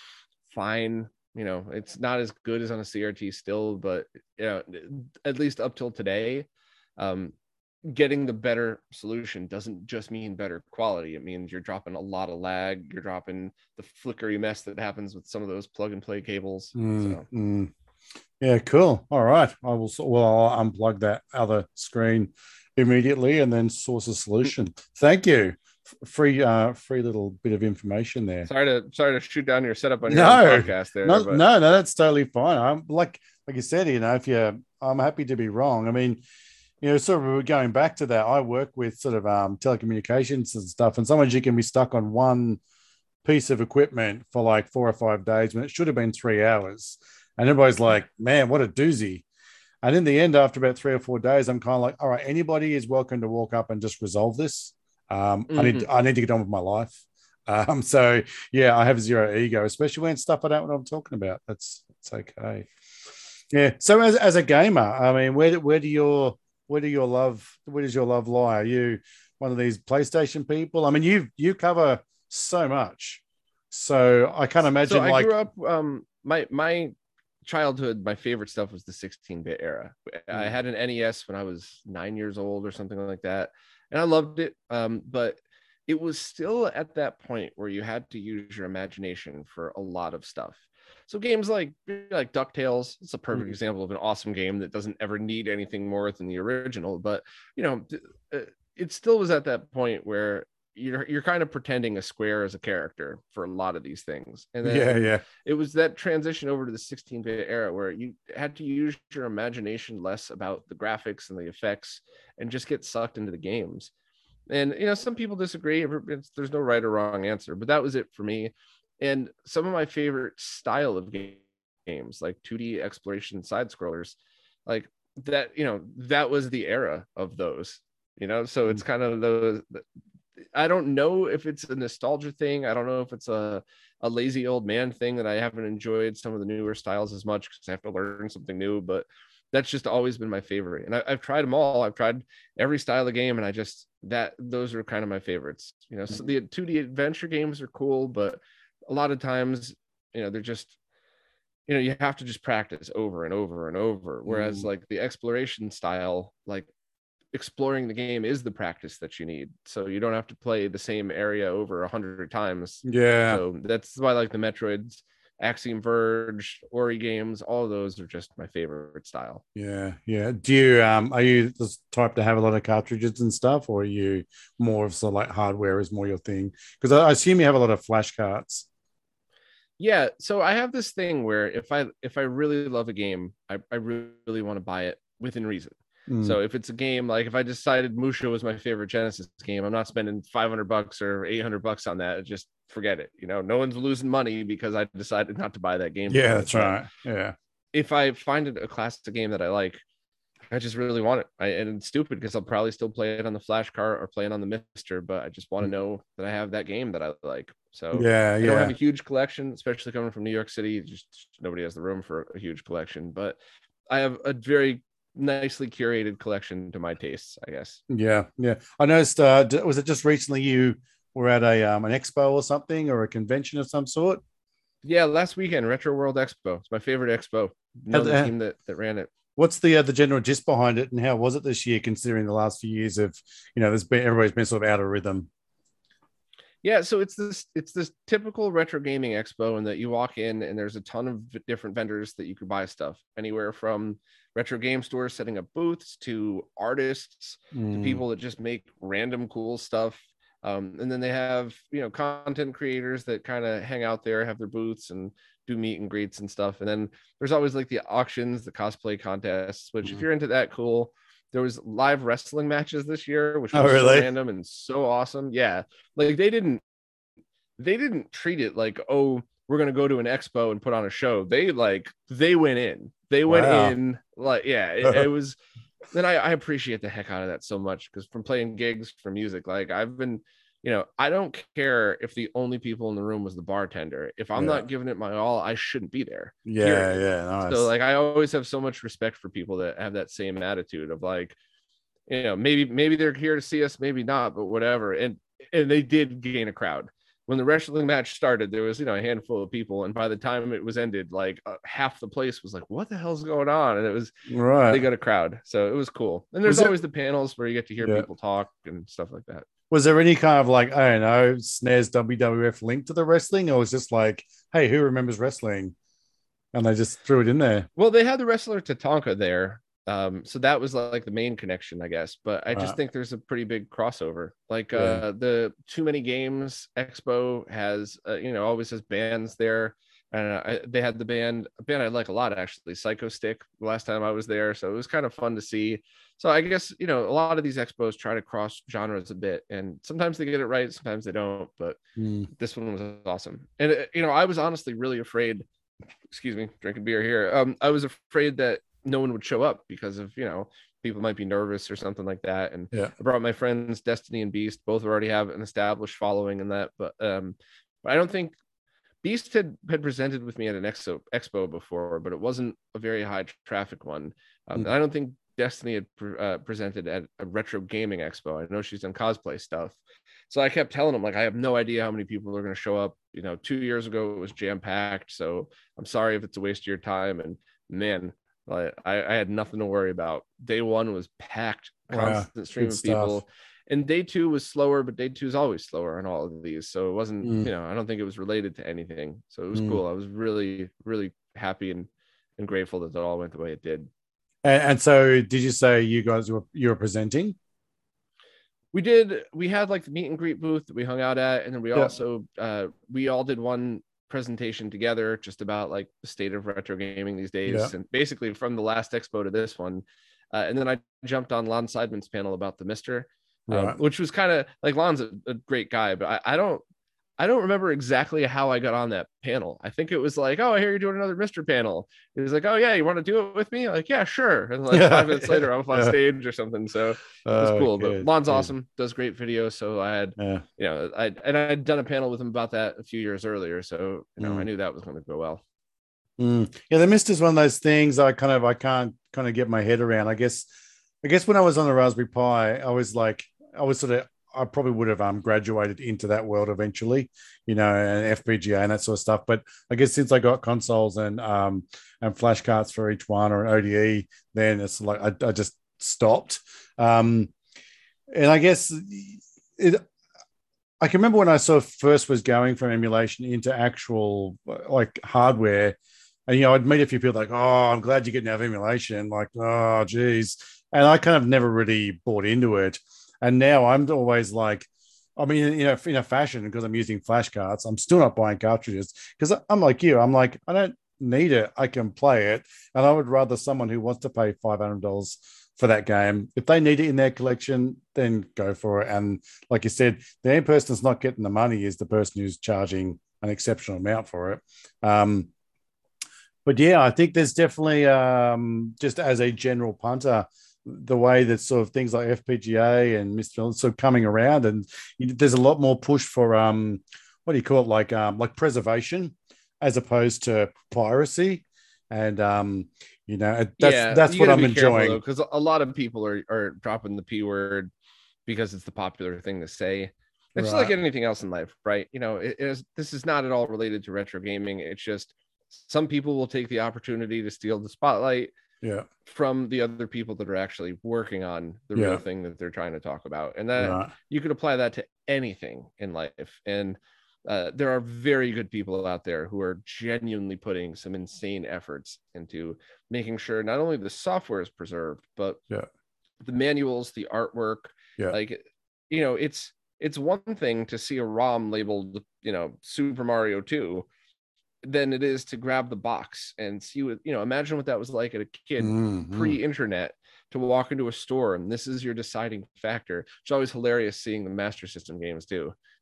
fine. You know, it's not as good as on a C R T still, but you know, at least up till today, um, getting the better solution doesn't just mean better quality. It means you're dropping a lot of lag. You're dropping the flickery mess that happens with some of those plug and play cables. Mm. So Mm. Yeah, cool. All right. I will, well, I'll unplug that other screen immediately and then source a solution. Thank you. Free, uh, free little bit of information there. sorry to sorry to shoot down your setup on your No, own podcast there, no, but no, no, that's totally fine. I'm like, like you said, you know, if you, I'm happy to be wrong. I mean, you know, sort of going back to that, I work with sort of um, telecommunications and stuff, and sometimes you can be stuck on one piece of equipment for like four or five days when it should have been three hours. And everybody's like, man, what a doozy. And in the end, after about three or four days, I'm kind of like, all right, anybody is welcome to walk up and just resolve this. Um, mm-hmm. I need I need to get on with my life. Um, so yeah, I have zero ego, especially when stuff I don't know what I'm talking about. That's that's okay. Yeah. So as, as a gamer, I mean, where where do your where do your love where does your love lie? Are you one of these PlayStation people? I mean, you you cover so much. So I can't imagine. So I like grew up. Um, my my childhood, my favorite stuff was the sixteen-bit era. Mm. I had an N E S when I was nine years old or something like that, and I loved it. Um, but it was still at that point where you had to use your imagination for a lot of stuff. So games like like DuckTales, it's a perfect mm. example of an awesome game that doesn't ever need anything more than the original. But you know, it still was at that point where you're you're kind of pretending a square as a character for a lot of these things. And then yeah, yeah. It was that transition over to the sixteen-bit era where you had to use your imagination less about the graphics and the effects and just get sucked into the games. And you know, some people disagree. It's, there's no right or wrong answer, but that was it for me. And some of my favorite style of games, like two D exploration side scrollers, like that, you know, that was the era of those, you know, so it's kind of those. I don't know if it's a nostalgia thing. I don't know if it's a, a lazy old man thing that I haven't enjoyed some of the newer styles as much because I have to learn something new, but that's just always been my favorite. And I, I've tried them all. I've tried every style of game, and I just, that those are kind of my favorites. You know, so the two D adventure games are cool, but a lot of times, you know, they're just, you know, you have to just practice over and over and over. Whereas mm. like the exploration style, like exploring the game is the practice that you need, so you don't have to play the same area over a hundred times. Yeah, so that's why, like the Metroids, Axiom Verge, Ori games, all of those are just my favorite style. Yeah, yeah. Do you um are you the type to have a lot of cartridges and stuff, or are you more of sort of like hardware is more your thing? Because I assume you have a lot of flash cards. Yeah, so I have this thing where if I if I really love a game, I, I really, really want to buy it within reason. Mm. So if it's a game, like if I decided Musha was my favorite Genesis game, I'm not spending five hundred bucks or eight hundred bucks on that. Just forget it. You know, no one's losing money because I decided not to buy that game. Yeah, that's right. Yeah. If I find it a classic game that I like, I just really want it. I, and it's stupid because I'll probably still play it on the flash cart or play it on the Mister, but I just want to know that I have that game that I like. So yeah, I yeah. don't have a huge collection, especially coming from New York City. Just nobody has the room for a huge collection, but I have a very nicely curated collection to my tastes, I guess. Yeah, yeah. I noticed. Uh, was it just recently you were at a um, an expo or something, or a convention of some sort? Yeah, last weekend, Retro World Expo. It's my favorite expo. Know the team that, that ran it. What's the uh, the general gist behind it, and how was it this year, considering the last few years of, you know, there's been everybody's been sort of out of rhythm? Yeah, so it's this it's this typical retro gaming expo, in that you walk in and there's a ton of different vendors that you could buy stuff, anywhere from retro game stores setting up booths to artists mm. to people that just make random cool stuff. Um, and then they have, you know, content creators that kind of hang out there, have their booths and do meet and greets and stuff. And then there's always like the auctions, the cosplay contests, which mm. if you're into that, cool. There was live wrestling matches this year, which was oh, really? so random and so awesome. Yeah. Like they didn't, they didn't treat it like, oh, we're going to go to an expo and put on a show. They like, they went in, they went Wow. in like, yeah, it, it was, then I, I appreciate the heck out of that so much. Cause from playing gigs for music, like I've been, you know, I don't care if the only people in the room was the bartender. If I'm Yeah. not giving it my all, I shouldn't be there. Yeah. Period. Yeah. Nice. So like, I always have so much respect for people that have that same attitude of like, you know, maybe, maybe they're here to see us, maybe not, but whatever. And, and they did gain a crowd. When the wrestling match started, there was, you know, a handful of people. And by the time it was ended, like uh, half the place was like, what the hell's going on? And it was, right. they got a crowd. So it was cool. And there's was always it, the panels where you get to hear yeah. people talk and stuff like that. Was there any kind of like, I don't know, S N E S W W F link to the wrestling? Or was it just like, hey, who remembers wrestling? And they just threw it in there. Well, they had the wrestler Tatanka there. Um, so that was like the main connection, I guess. But I just right. think there's a pretty big crossover. Like yeah. uh, the Too Many Games Expo has, uh, you know, always has bands there. And uh, I, they had the band, a band I like a lot, actually, Psycho Stick, the last time I was there. So it was kind of fun to see. So I guess, you know, a lot of these expos try to cross genres a bit. And sometimes they get it right, sometimes they don't. But mm. this one was awesome. And, uh, you know, I was honestly really afraid, excuse me, drinking beer here. Um, I was afraid that no one would show up because of, you know, people might be nervous or something like that. And yeah. I brought my friends Destiny and Beast, both already have an established following in that, but um but I don't think Beast had had presented with me at an expo expo before, but it wasn't a very high traffic one. um, mm. I don't think Destiny had pre- uh, presented at a retro gaming expo. I know she's done cosplay stuff, so I kept telling them like, I have no idea how many people are going to show up. You know, two years ago it was jam packed, so I'm sorry if it's a waste of your time. And man, like I, I had nothing to worry about. Day one was packed, constant wow, stream of stuff. People. And day two was slower, but day two is always slower on all of these. So it wasn't, mm. you know, I don't think it was related to anything. So it was mm. cool. I was really, really happy and, and grateful that it all went the way it did. And, and so did you say you guys were, you were presenting? We did. We had like the meet and greet booth that we hung out at. And then we yeah. also, uh, we all did one presentation together just about like the state of retro gaming these days, yeah. and basically from the last expo to this one. Uh, and then I jumped on Lon Seidman's panel about the Mister, um, right. which was kind of like, Lon's a, a great guy, but I, I don't I don't remember exactly how I got on that panel. I think it was like, oh, I hear you're doing another Mister panel. He was like, oh yeah, you want to do it with me? Like, yeah, sure. And like five minutes later, I'm up on stage or something. So it was oh, cool. Good, but Lon's good. Awesome, does great videos. So I had, yeah. you know, I and I had done a panel with him about that a few years earlier. So you know, mm. I knew that was going to go well. Mm. Yeah, the Mister's one of those things I kind of I can't kind of get my head around. I guess, I guess when I was on the Raspberry Pi, I was like, I was sort of. I probably would have um, graduated into that world eventually, you know, and F P G A and that sort of stuff. But I guess since I got consoles and um, and flash cards for each one or an O D E, then it's like I, I just stopped. Um, and I guess it, I can remember when I sort of first was going from emulation into actual like hardware. And, you know, I'd meet a few people like, oh, I'm glad you're getting out of emulation. Like, oh, geez. And I kind of never really bought into it. And now I'm always like, I mean, you know, in a fashion, because I'm using flashcards, I'm still not buying cartridges because I'm like you. I'm like, I don't need it. I can play it. And I would rather someone who wants to pay five hundred dollars for that game, if they need it in their collection, then go for it. And like you said, the only person that's not getting the money is the person who's charging an exceptional amount for it. Um, but yeah, I think there's definitely, um, just as a general punter, the way that sort of things like F P G A and Mister sort of coming around, and you, there's a lot more push for um what do you call it, like um like preservation as opposed to piracy, and um you know that's yeah, that's what I'm enjoying, because a lot of people are are dropping the P word because it's the popular thing to say. It's right. Just like anything else in life, right? You know, it is this is not at all related to retro gaming. It's just some people will take the opportunity to steal the spotlight. Yeah, from the other people that are actually working on the yeah. real thing that they're trying to talk about. And that right. you could apply that to anything in life. And uh, there are very good people out there who are genuinely putting some insane efforts into making sure not only the software is preserved, but yeah. the manuals, the artwork, yeah. like, you know, it's, it's one thing to see a ROM labeled, you know, Super Mario two, than it is to grab the box and see what, you know, imagine what that was like at a kid mm-hmm. pre-internet to walk into a store and this is your deciding factor. It's always hilarious seeing the Master System games too.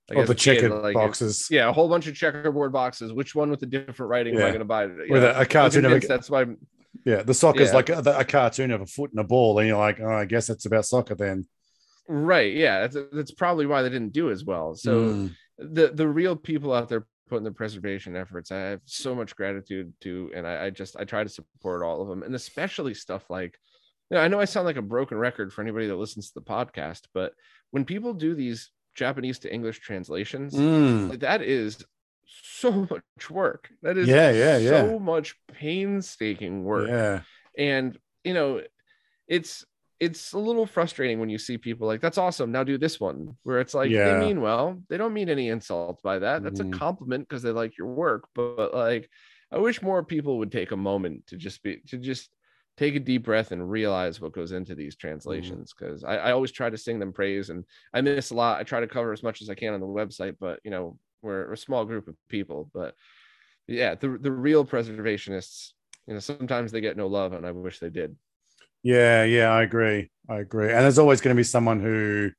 Like Oh, as the a kid, checker like it, boxes. yeah, a whole bunch of checkerboard boxes. Which one with the different writing am I Yeah. going to buy? You With know, a, a I'm cartoon of a, convinced that's why. yeah, the soccer's Yeah, like a, a cartoon of a foot and a ball, and you're like, oh, I guess that's about soccer then. right. Yeah, that's that's probably why they didn't do as well. So Mm. the the real people out there putting the preservation efforts, I have so much gratitude to, and I, I just I try to support all of them, and especially stuff like, you know, I know I sound like a broken record for anybody that listens to the podcast, but when people do these Japanese to English translations, Mm. like that is so much work. That is Yeah, yeah, yeah, so much painstaking work. yeah, And you know, it's it's a little frustrating when you see people like, that's awesome, now do this one, where it's like they yeah. mean well, they don't mean any insults by that. That's a Mm. compliment because they like your work. But, but like, I wish more people would take a moment to just be to just take a deep breath and realize what goes into these Mm. translations, because I, I always try to sing them praise, and I miss a lot. I try to cover as much as I can on the website, but you know, we're a small group of people. But yeah, the the real preservationists, you know, sometimes they get no love, and I wish they did. Yeah, yeah, I agree. I agree. And there's always going to be someone who,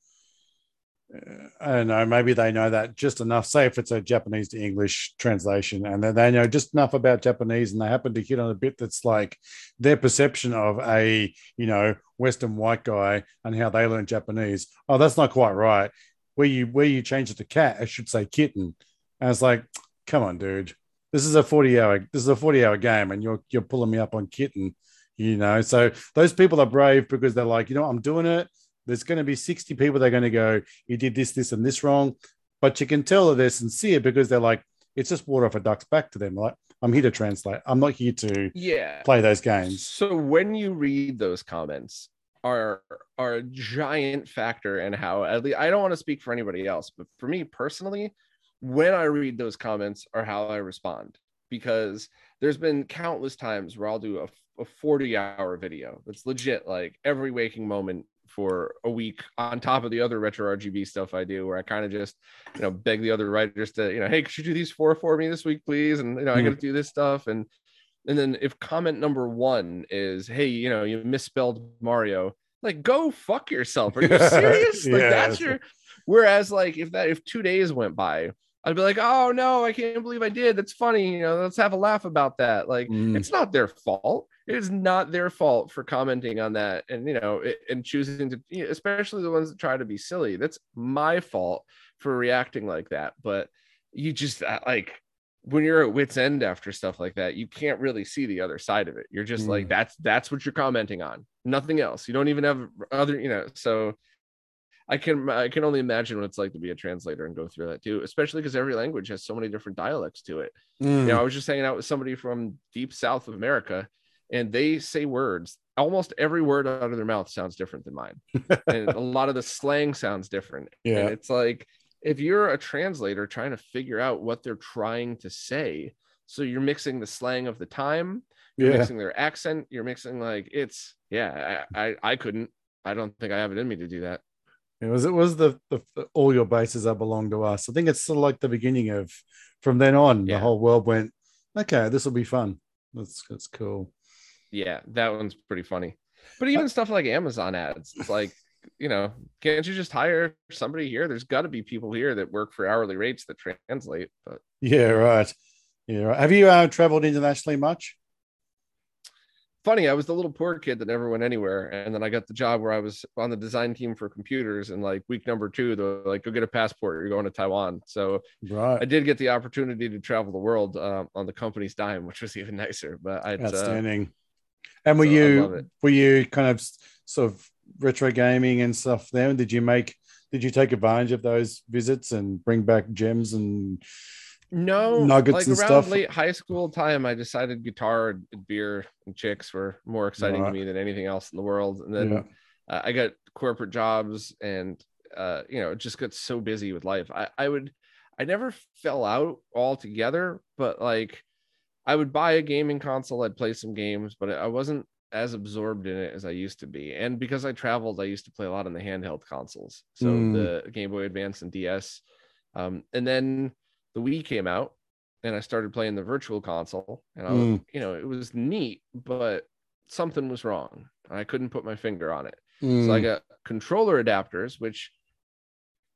uh, I don't know, maybe they know that just enough. Say if it's a Japanese to English translation, and then they know just enough about Japanese, and they happen to hit on a bit that's like their perception of a, you know, Western white guy and how they learn Japanese. Oh, that's not quite right. Where you where you change it to cat, it should say kitten. And it's like, come on, dude. This is a forty hour this is a forty hour game, and you're you're pulling me up on kitten, you know. So those people are brave because they're like, you know, I'm doing it. There's going to be sixty people that are going to go, you did this, this, and this wrong. But you can tell that they're sincere because they're like, it's just water off a duck's back to them. Like, I'm here to translate. I'm not here to Yeah. play those games. So when you read those comments, are are a giant factor in how, at least, I don't want to speak for anybody else, but for me personally, when I read those comments are how I respond. Because there's been countless times where I'll do a, a forty hour video that's legit, like every waking moment for a week, on top of the other retro R G B stuff I do, where I kind of just, you know, beg the other writers to, you know, hey, could you do these four for me this week, please? And, you know, I got to do this stuff. And, and then if comment number one is, hey, you know, you misspelled Mario, like, go fuck yourself. Are you serious? Yeah, Like, that's your, whereas like if that, if two days went by, I'd be like, oh no, I can't believe I did. That's funny. You know, let's have a laugh about that. Like, mm, it's not their fault. It is not their fault for commenting on that, and you know, it, and choosing to, you know, especially the ones that try to be silly. That's my fault for reacting like that. But you just uh, like, when you're at wit's end after stuff like that, you can't really see the other side of it. You're just like, mm. that's that's what you're commenting on. Nothing else. You don't even have other, you know. So I can I can only imagine what it's like to be a translator and go through that too, especially because every language has so many different dialects to it. You know, Mm. I was just hanging out with somebody from deep south of America, and they say words. Almost every word out of their mouth sounds different than mine, and a lot of the slang sounds different. And Yeah, it's like, if you're a translator trying to figure out what they're trying to say, so you're mixing the slang of the time, you're yeah. mixing their accent, you're mixing, like, it's, yeah, I I, I couldn't. I don't think I have it in me to do that. It was it was the, the, the all your bases are belong to us. I think it's sort of like the beginning of, from then on, the Yeah. whole world went, okay, this will be fun. That's that's cool. Yeah, that one's pretty funny. But Uh, even stuff like Amazon ads, it's like, you know, can't you just hire somebody here? There's got to be people here that work for hourly rates that translate. But yeah, right. Yeah, right. Have you uh, traveled internationally much? funny, I was the little poor kid that never went anywhere, and then I got the job where I was on the design team for computers. And like week number two, they're like, "Go get a passport. You're going to Taiwan." So Right. I did get the opportunity to travel the world uh, on the company's dime, which was even nicer. But I, uh, Outstanding. And were so I love you it. were you kind of sort of retro gaming and stuff there? Did you make did you take advantage of those visits and bring back gems and No, nuggets like and around stuff? late high school time, I decided guitar and beer and chicks were more exciting to Right. me than anything else in the world. And Yeah. then uh, I got corporate jobs, and uh, you know, it just got so busy with life. I, I would, I never fell out altogether, but like I would buy a gaming console, I'd play some games, but I wasn't as absorbed in it as I used to be. And because I traveled, I used to play a lot on the handheld consoles, so Mm, the Game Boy Advance and D S. Um, and then the Wii came out, and I started playing the virtual console, and I, mm, you know, it was neat, but something was wrong. I couldn't put my finger on it. So I mm, got controller adapters, which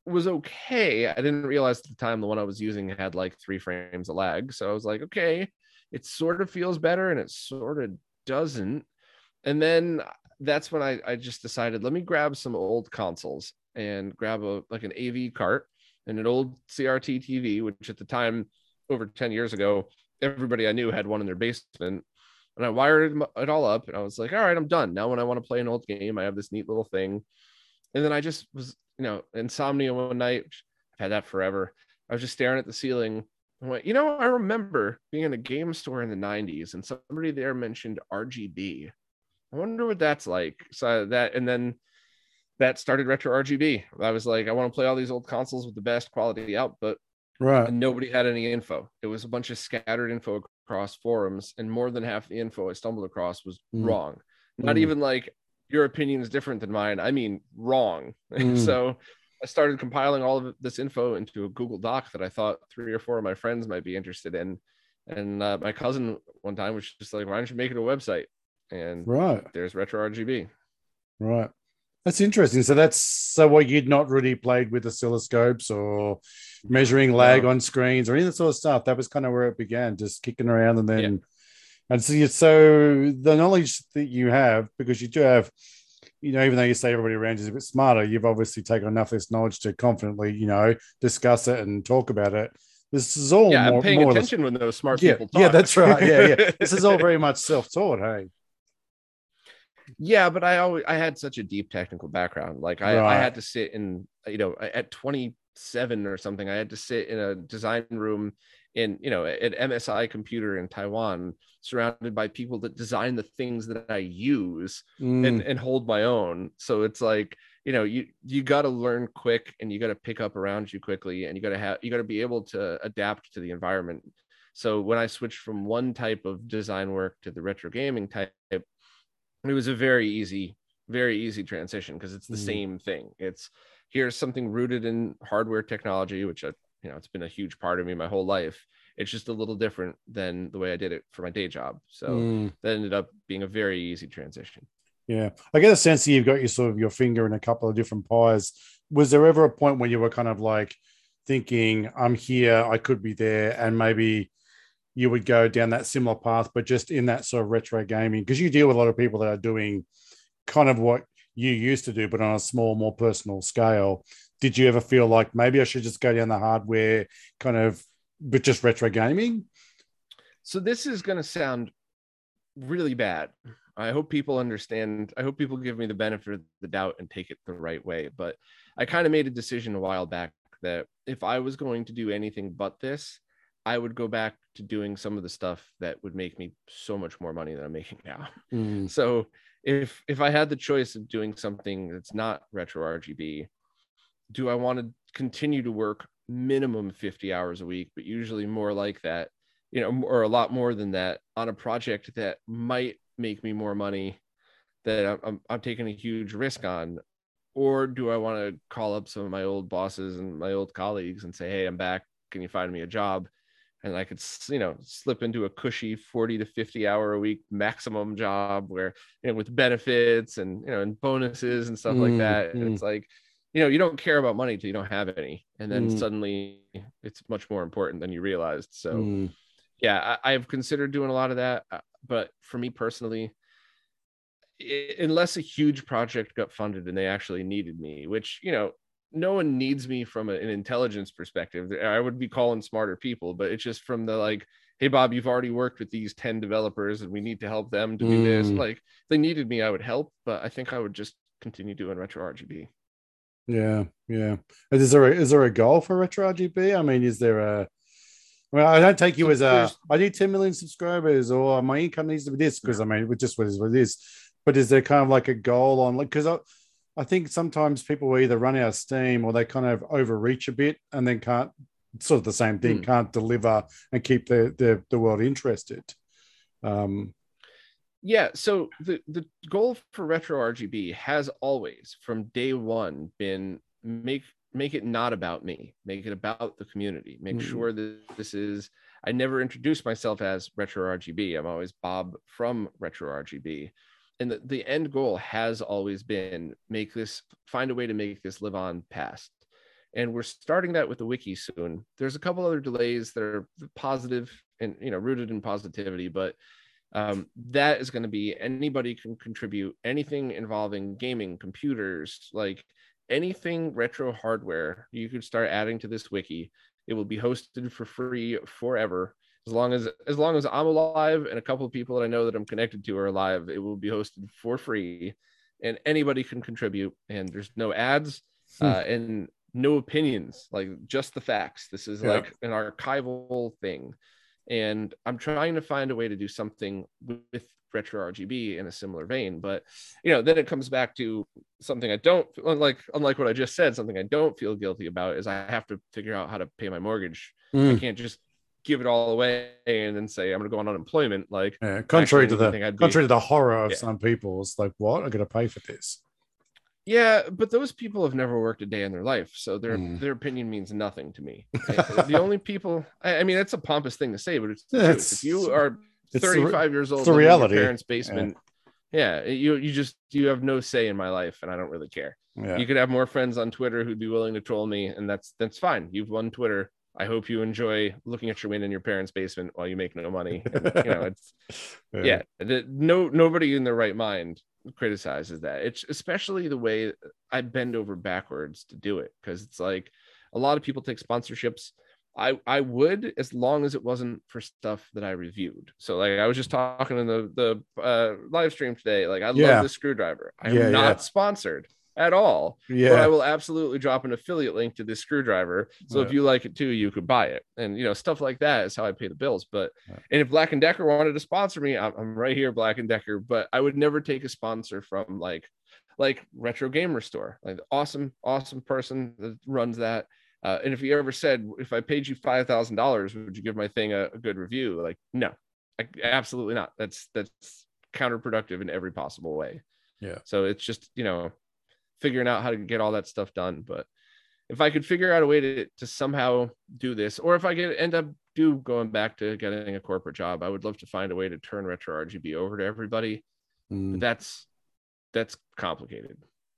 was okay. I didn't realize at the time the one I was using had like three frames of lag. So I was like, okay, it sort of feels better and it sort of doesn't. And then that's when I, I just decided, let me grab some old consoles and grab a like an A V cart and an old C R T T V, which at the time, over ten years ago, everybody I knew had one in their basement. And I wired it all up and I was like, all right, I'm done. Now when I want to play an old game, I have this neat little thing. And then I just was, you know, insomnia one night. I've had that forever. I was just staring at the ceiling. I went, you know, I remember being in a game store in the nineties and somebody there mentioned R G B. I wonder what that's like. So that, and then that started Retro R G B. I was like, I want to play all these old consoles with the best quality output. Right. And nobody had any info. It was a bunch of scattered info across forums, and more than half the info I stumbled across was mm. wrong. Not mm. even like your opinion is different than mine. I mean, wrong. Mm. So I started compiling all of this info into a Google Doc that I thought three or four of my friends might be interested in. And uh, my cousin one time was just like, why don't you make it a website? And right, there's Retro R G B. Right. That's interesting. So that's so what you'd not really played with oscilloscopes or measuring lag no. on screens or any of that sort of stuff. That was kind of where it began, just kicking around. And then, yeah. and so, you, so the knowledge that you have, because you do have, you know, even though you say everybody around you is a bit smarter, you've obviously taken enough of this knowledge to confidently, you know, discuss it and talk about it. This is all yeah, more, I'm paying more attention less, when those smart yeah, people talk. Yeah, that's right. Yeah, yeah. This is all very much self-taught, hey? Yeah, but I always I had such a deep technical background. Like I, right. I had to sit in, you know, at twenty-seven or something, I had to sit in a design room in, you know, at M S I Computer in Taiwan, surrounded by people that design the things that I use mm. and, and hold my own. So it's like, you know, you you got to learn quick and you got to pick up around you quickly, and you got to have you got to be able to adapt to the environment. So when I switched from one type of design work to the retro gaming type, it was a very easy, very easy transition because it's the mm. same thing. It's here's something rooted in hardware technology, which I, you know, it's been a huge part of me my whole life. It's just a little different than the way I did it for my day job. So mm. that ended up being a very easy transition. Yeah. I get a sense that you've got your sort of your finger in a couple of different pies. Was there ever a point when you were kind of like thinking, I'm here, I could be there, and maybe you would go down that similar path, but just in that sort of retro gaming, because you deal with a lot of people that are doing kind of what you used to do, but on a small, more personal scale. Did you ever feel like maybe I should just go down the hardware kind of, but just retro gaming? So this is going to sound really bad. I hope people understand. I hope people give me the benefit of the doubt and take it the right way. But I kind of made a decision a while back that if I was going to do anything but this, I would go back to doing some of the stuff that would make me so much more money than I'm making now. Mm. So if if I had the choice of doing something that's not retro R G B, do I want to continue to work minimum fifty hours a week, but usually more like that, you know, or a lot more than that on a project that might make me more money that I'm, I'm, I'm taking a huge risk on? Or do I want to call up some of my old bosses and my old colleagues and say, hey, I'm back. Can you find me a job? And I could, you know, slip into a cushy forty to fifty hour a week maximum job where, you know, with benefits and, you know, and bonuses and stuff mm, like that. Mm. And it's like, you know, you don't care about money till you don't have any. And then mm. suddenly it's much more important than you realized. So mm. yeah, I, I've considered doing a lot of that. But for me personally, it, unless a huge project got funded and they actually needed me, which, you know, no one needs me from a, an intelligence perspective. I would be calling smarter people, but it's just from the like, hey, Bob, you've already worked with these ten developers and we need to help them to do mm. this. Like, if they needed me, I would help, but I think I would just continue doing retro R G B. Yeah, yeah. Is there a, is there a goal for retro R G B? I mean, is there a, I mean, I don't take you so as a, I need ten million subscribers or my income needs to be this, because I mean, it just what is what it is. But is there kind of like a goal on, like, because I, I think sometimes people will either run out of steam or they kind of overreach a bit and then can't, sort of the same thing, mm. can't deliver and keep the, the, the world interested. Um, yeah. So the, the goal for retro R G B has always from day one been make, make it not about me, make it about the community, make mm. sure that this is, I never introduced myself as retro R G B. I'm always Bob from retro R G B. And the, the end goal has always been make this, find a way to make this live on past. and we're starting that with the wiki soon. There's a couple other delays that are positive and, you know, rooted in positivity, but um, that is going to be anybody can contribute anything involving gaming, computers, like anything retro hardware. You could start adding to this wiki. It will be hosted for free forever. As long as as long as I'm alive and a couple of people that I know that I'm connected to are alive, it will be hosted for free, and anybody can contribute. And there's no ads Hmm. uh, and no opinions, like just the facts. This is Yeah. like an archival thing, and I'm trying to find a way to do something with retro R G B in a similar vein. But you know, then it comes back to something I don't unlike unlike what I just said. Something I don't feel guilty about is I have to figure out how to pay my mortgage. Mm. I can't just give it all away and then say I'm going to go on unemployment. Like, Yeah, contrary to the be, contrary to the horror of yeah. some people, it's like, what? I got to pay for this. Yeah, but those people have never worked a day in their life, so their mm. their opinion means nothing to me. The only people, I, I mean, that's a pompous thing to say, but it's, yeah, it's if you are thirty-five the, years old, the reality. In your parents' basement. Yeah. yeah, you you just you have no say in my life, and I don't really care. Yeah. You could have more friends on Twitter who'd be willing to troll me, and that's that's fine. You've won Twitter. I hope you enjoy looking at your win in your parents' basement while you make no money. And, you know, it's yeah, yeah no nobody in their right mind criticizes that. It's especially the way I bend over backwards to do it, because it's like a lot of people take sponsorships. I I would, as long as it wasn't for stuff that I reviewed. So like I was just talking in the the uh, live stream today. Like I yeah. love this screwdriver. I'm yeah, not yeah. sponsored at all, yeah. but I will absolutely drop an affiliate link to this screwdriver. So yeah. if you like it too, you could buy it. And you know, stuff like that is how I pay the bills. But yeah. and if Black and Decker wanted to sponsor me, I'm, I'm right here, Black and Decker. But I would never take a sponsor from like like Retro Gamer Store, like the awesome, awesome person that runs that. Uh, and if you ever said, if I paid you five thousand dollars, would you give my thing a, a good review? Like, no, I, absolutely not. That's that's counterproductive in every possible way. Yeah. So it's just, you know, figuring out how to get all that stuff done. But if I could figure out a way to, to somehow do this, or if I could end up do going back to getting a corporate job, I would love to find a way to turn retro R G B over to everybody. Mm. But that's, that's complicated.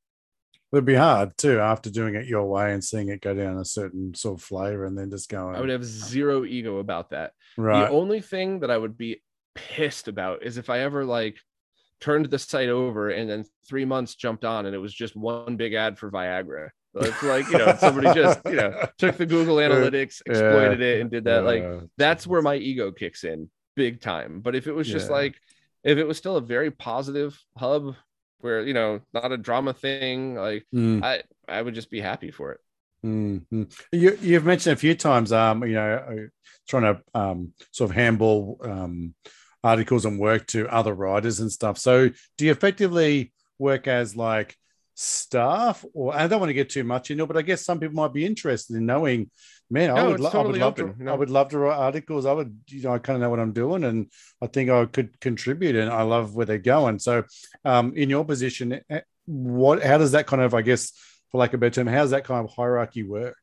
It'd be hard too after doing it your way and seeing it go down a certain sort of flavor and then just going. I would have zero ego about that. Right. The only thing that I would be pissed about is if I ever like turned the site over and then three months jumped on and it was just one big ad for Viagra. It's like, you know, somebody just, you know, took the Google Analytics, exploited yeah. it and did that. Like, uh, that's where my ego kicks in big time. But if it was just yeah. like, if it was still a very positive hub where, you know, not a drama thing, like mm. I, I would just be happy for it. Mm-hmm. You, you've mentioned a few times, um, you know, trying to um, sort of handball um, articles and work to other writers and stuff. So do you effectively work as like staff, or I don't want to get too much into it, but I guess some people might be interested in knowing, man, I no, would, lo- totally I would love open. to, no. I would love to write articles. I would, you know, I kind of know what I'm doing and I think I could contribute and I love where they're going. So um, in your position, what, how does that kind of, I guess, for lack of a better term, how does that kind of hierarchy work?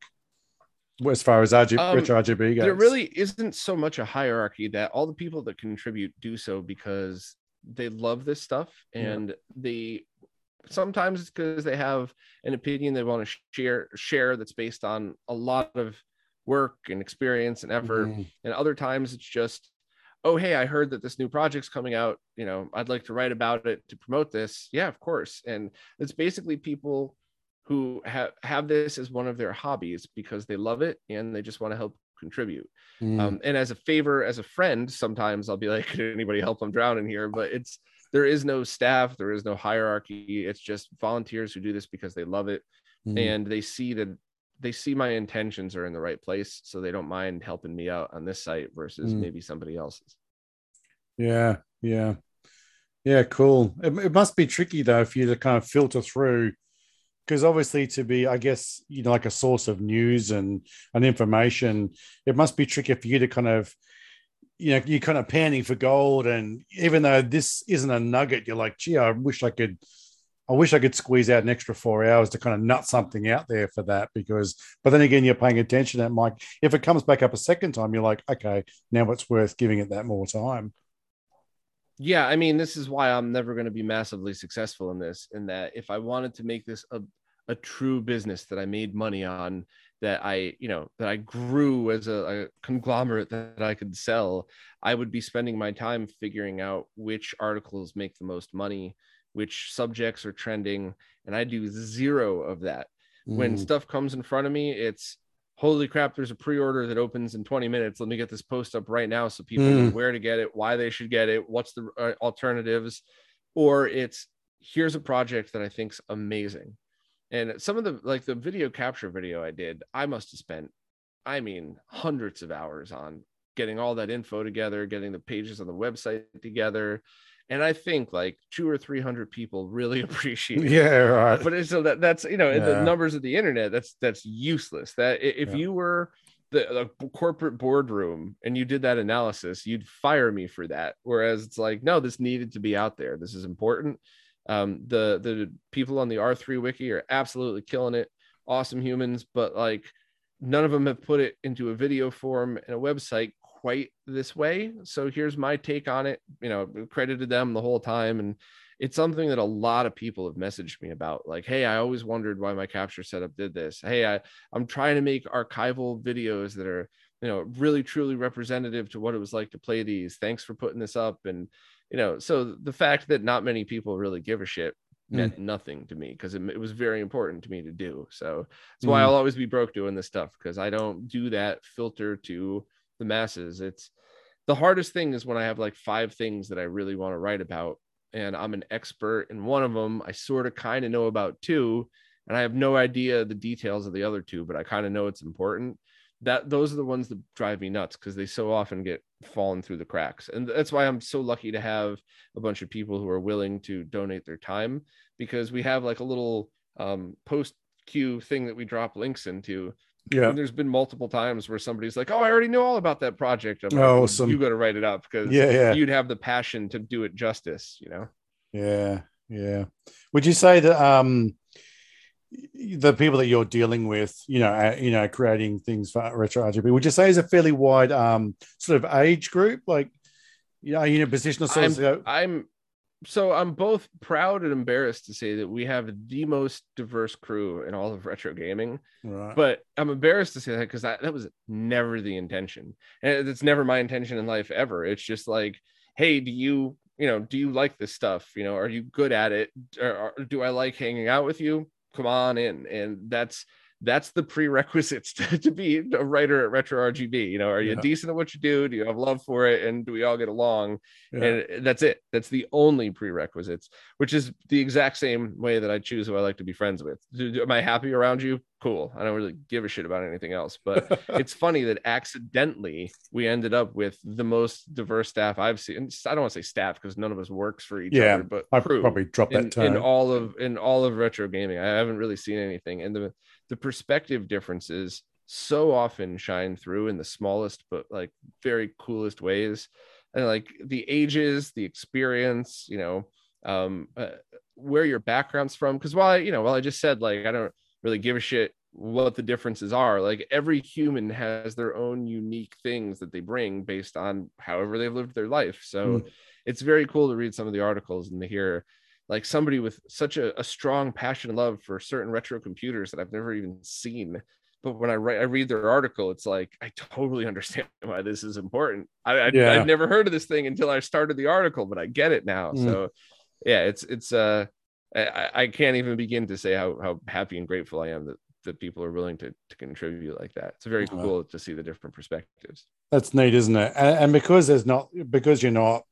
As far as R G B, um, retro R G B goes, there really isn't so much a hierarchy. That all the people that contribute do so because they love this stuff, and yeah. they sometimes it's because they have an opinion they want to share share that's based on a lot of work and experience and effort, mm. and other times it's just, oh hey, I heard that this new project's coming out, you know, I'd like to write about it to promote this. Yeah, of course. And it's basically people who have, have this as one of their hobbies because they love it and they just want to help contribute. Mm. Um, and as a favor, as a friend, sometimes I'll be like, can anybody help? I'm drowning here. But it's, there is no staff, there is no hierarchy. It's just volunteers who do this because they love it. Mm. And they see that they see my intentions are in the right place. So they don't mind helping me out on this site versus mm. maybe somebody else's. Yeah. Yeah. Yeah. Cool. It, it must be tricky though, for you to kind of filter through, because obviously to be, I guess, you know, like a source of news and, and information, it must be tricky for you to kind of, you know, you're kind of panning for gold. And even though this isn't a nugget, you're like, gee, I wish I could, I wish I could squeeze out an extra four hours to kind of nut something out there for that. Because, but then again, you're paying attention to it, Mike. If it comes back up a second time, you're like, okay, now it's worth giving it that more time. Yeah, I mean, this is why I'm never going to be massively successful in this, in that if I wanted to make this a, a true business that I made money on, that I, you know, that I grew as a, a conglomerate that I could sell, I would be spending my time figuring out which articles make the most money, which subjects are trending. And I do zero of that. Mm. When stuff comes in front of me, it's, holy crap, there's a pre-order that opens in twenty minutes. Let me get this post up right now so people mm. know where to get it, why they should get it, what's the uh, alternatives. Or it's, here's a project that I think's amazing. And some of the, like the video capture video I did, I must have spent, I mean, hundreds of hours on getting all that info together, getting the pages on the website together. And I think like two or three hundred people really appreciate it. Yeah, right. But it's, so that that's, you know, yeah. the numbers of the internet, that's that's useless. That if yeah. you were the, the corporate boardroom and you did that analysis, you'd fire me for that. Whereas it's like, no, this needed to be out there. This is important. Um, the the people on the R three wiki are absolutely killing it. Awesome humans, but like none of them have put it into a video form and a website quite this way. So here's my take on it. You know, credited them the whole time, and it's something that a lot of people have messaged me about. Like, hey, I always wondered why my capture setup did this. Hey, I I'm trying to make archival videos that are, you know, really truly representative to what it was like to play these. Thanks for putting this up. And you know, so the fact that not many people really give a shit meant mm. nothing to me, because it, it was very important to me to do. So that's why mm. I'll always be broke doing this stuff, because I don't do that filter to the masses. It's the hardest thing is when I have like five things that I really want to write about, and I'm an expert in one of them. I sort of kind of know about two, and I have no idea the details of the other two, but I kind of know it's important. That those are the ones that drive me nuts, because they so often get fallen through the cracks. And that's why I'm so lucky to have a bunch of people who are willing to donate their time, because we have like a little um, post queue thing that we drop links into. Yeah. And there's been multiple times where somebody's like, oh, I already know all about that project. I'm oh, like, some... you got to write it up, because yeah, yeah. you'd have the passion to do it justice, you know? Yeah. Yeah. Would you say that, um, the people that you're dealing with, you know, uh, you know, creating things for Retro R G B, would you say is a fairly wide um, sort of age group? Like, you know, are you in a position of sort I'm, of go- I'm so I'm both proud and embarrassed to say that we have the most diverse crew in all of retro gaming. Right. But I'm embarrassed to say that because that, that was never the intention. And it's never my intention in life ever. It's just like, hey, do you, you know, do you like this stuff? You know, are you good at it? Or, or do I like hanging out with you? Come on in. And that's that's the prerequisites to, to be a writer at Retro R G B. You know, are you yeah. decent at what you do? Do you have love for it? And do we all get along? Yeah. And that's it. That's the only prerequisites, which is the exact same way that I choose who I like to be friends with. Do, do, am I happy around you? Cool. I don't really give a shit about anything else. But it's funny that accidentally we ended up with the most diverse staff I've seen. I don't want to say staff because none of us works for each yeah, other, but I probably dropped that in, term. in all of in all of retro gaming. I haven't really seen anything. And the the perspective differences so often shine through in the smallest but like very coolest ways. And like the ages, the experience, you know, um, uh, where your background's from. Because while I, you know, while I just said like I don't really give a shit what the differences are, like every human has their own unique things that they bring based on however they've lived their life. So mm. it's very cool to read some of the articles and to hear like somebody with such a, a strong passion and love for certain retro computers that I've never even seen. But when I write, I read their article, it's like, I totally understand why this is important. I, I, yeah. I'd never heard of this thing until I started the article, but I get it now. Mm. So yeah, it's, it's, uh, I, I can't even begin to say how, how happy and grateful I am that, that people are willing to, to contribute like that. It's very cool oh. to see the different perspectives. That's neat, isn't it? And, and because there's not, because you're not,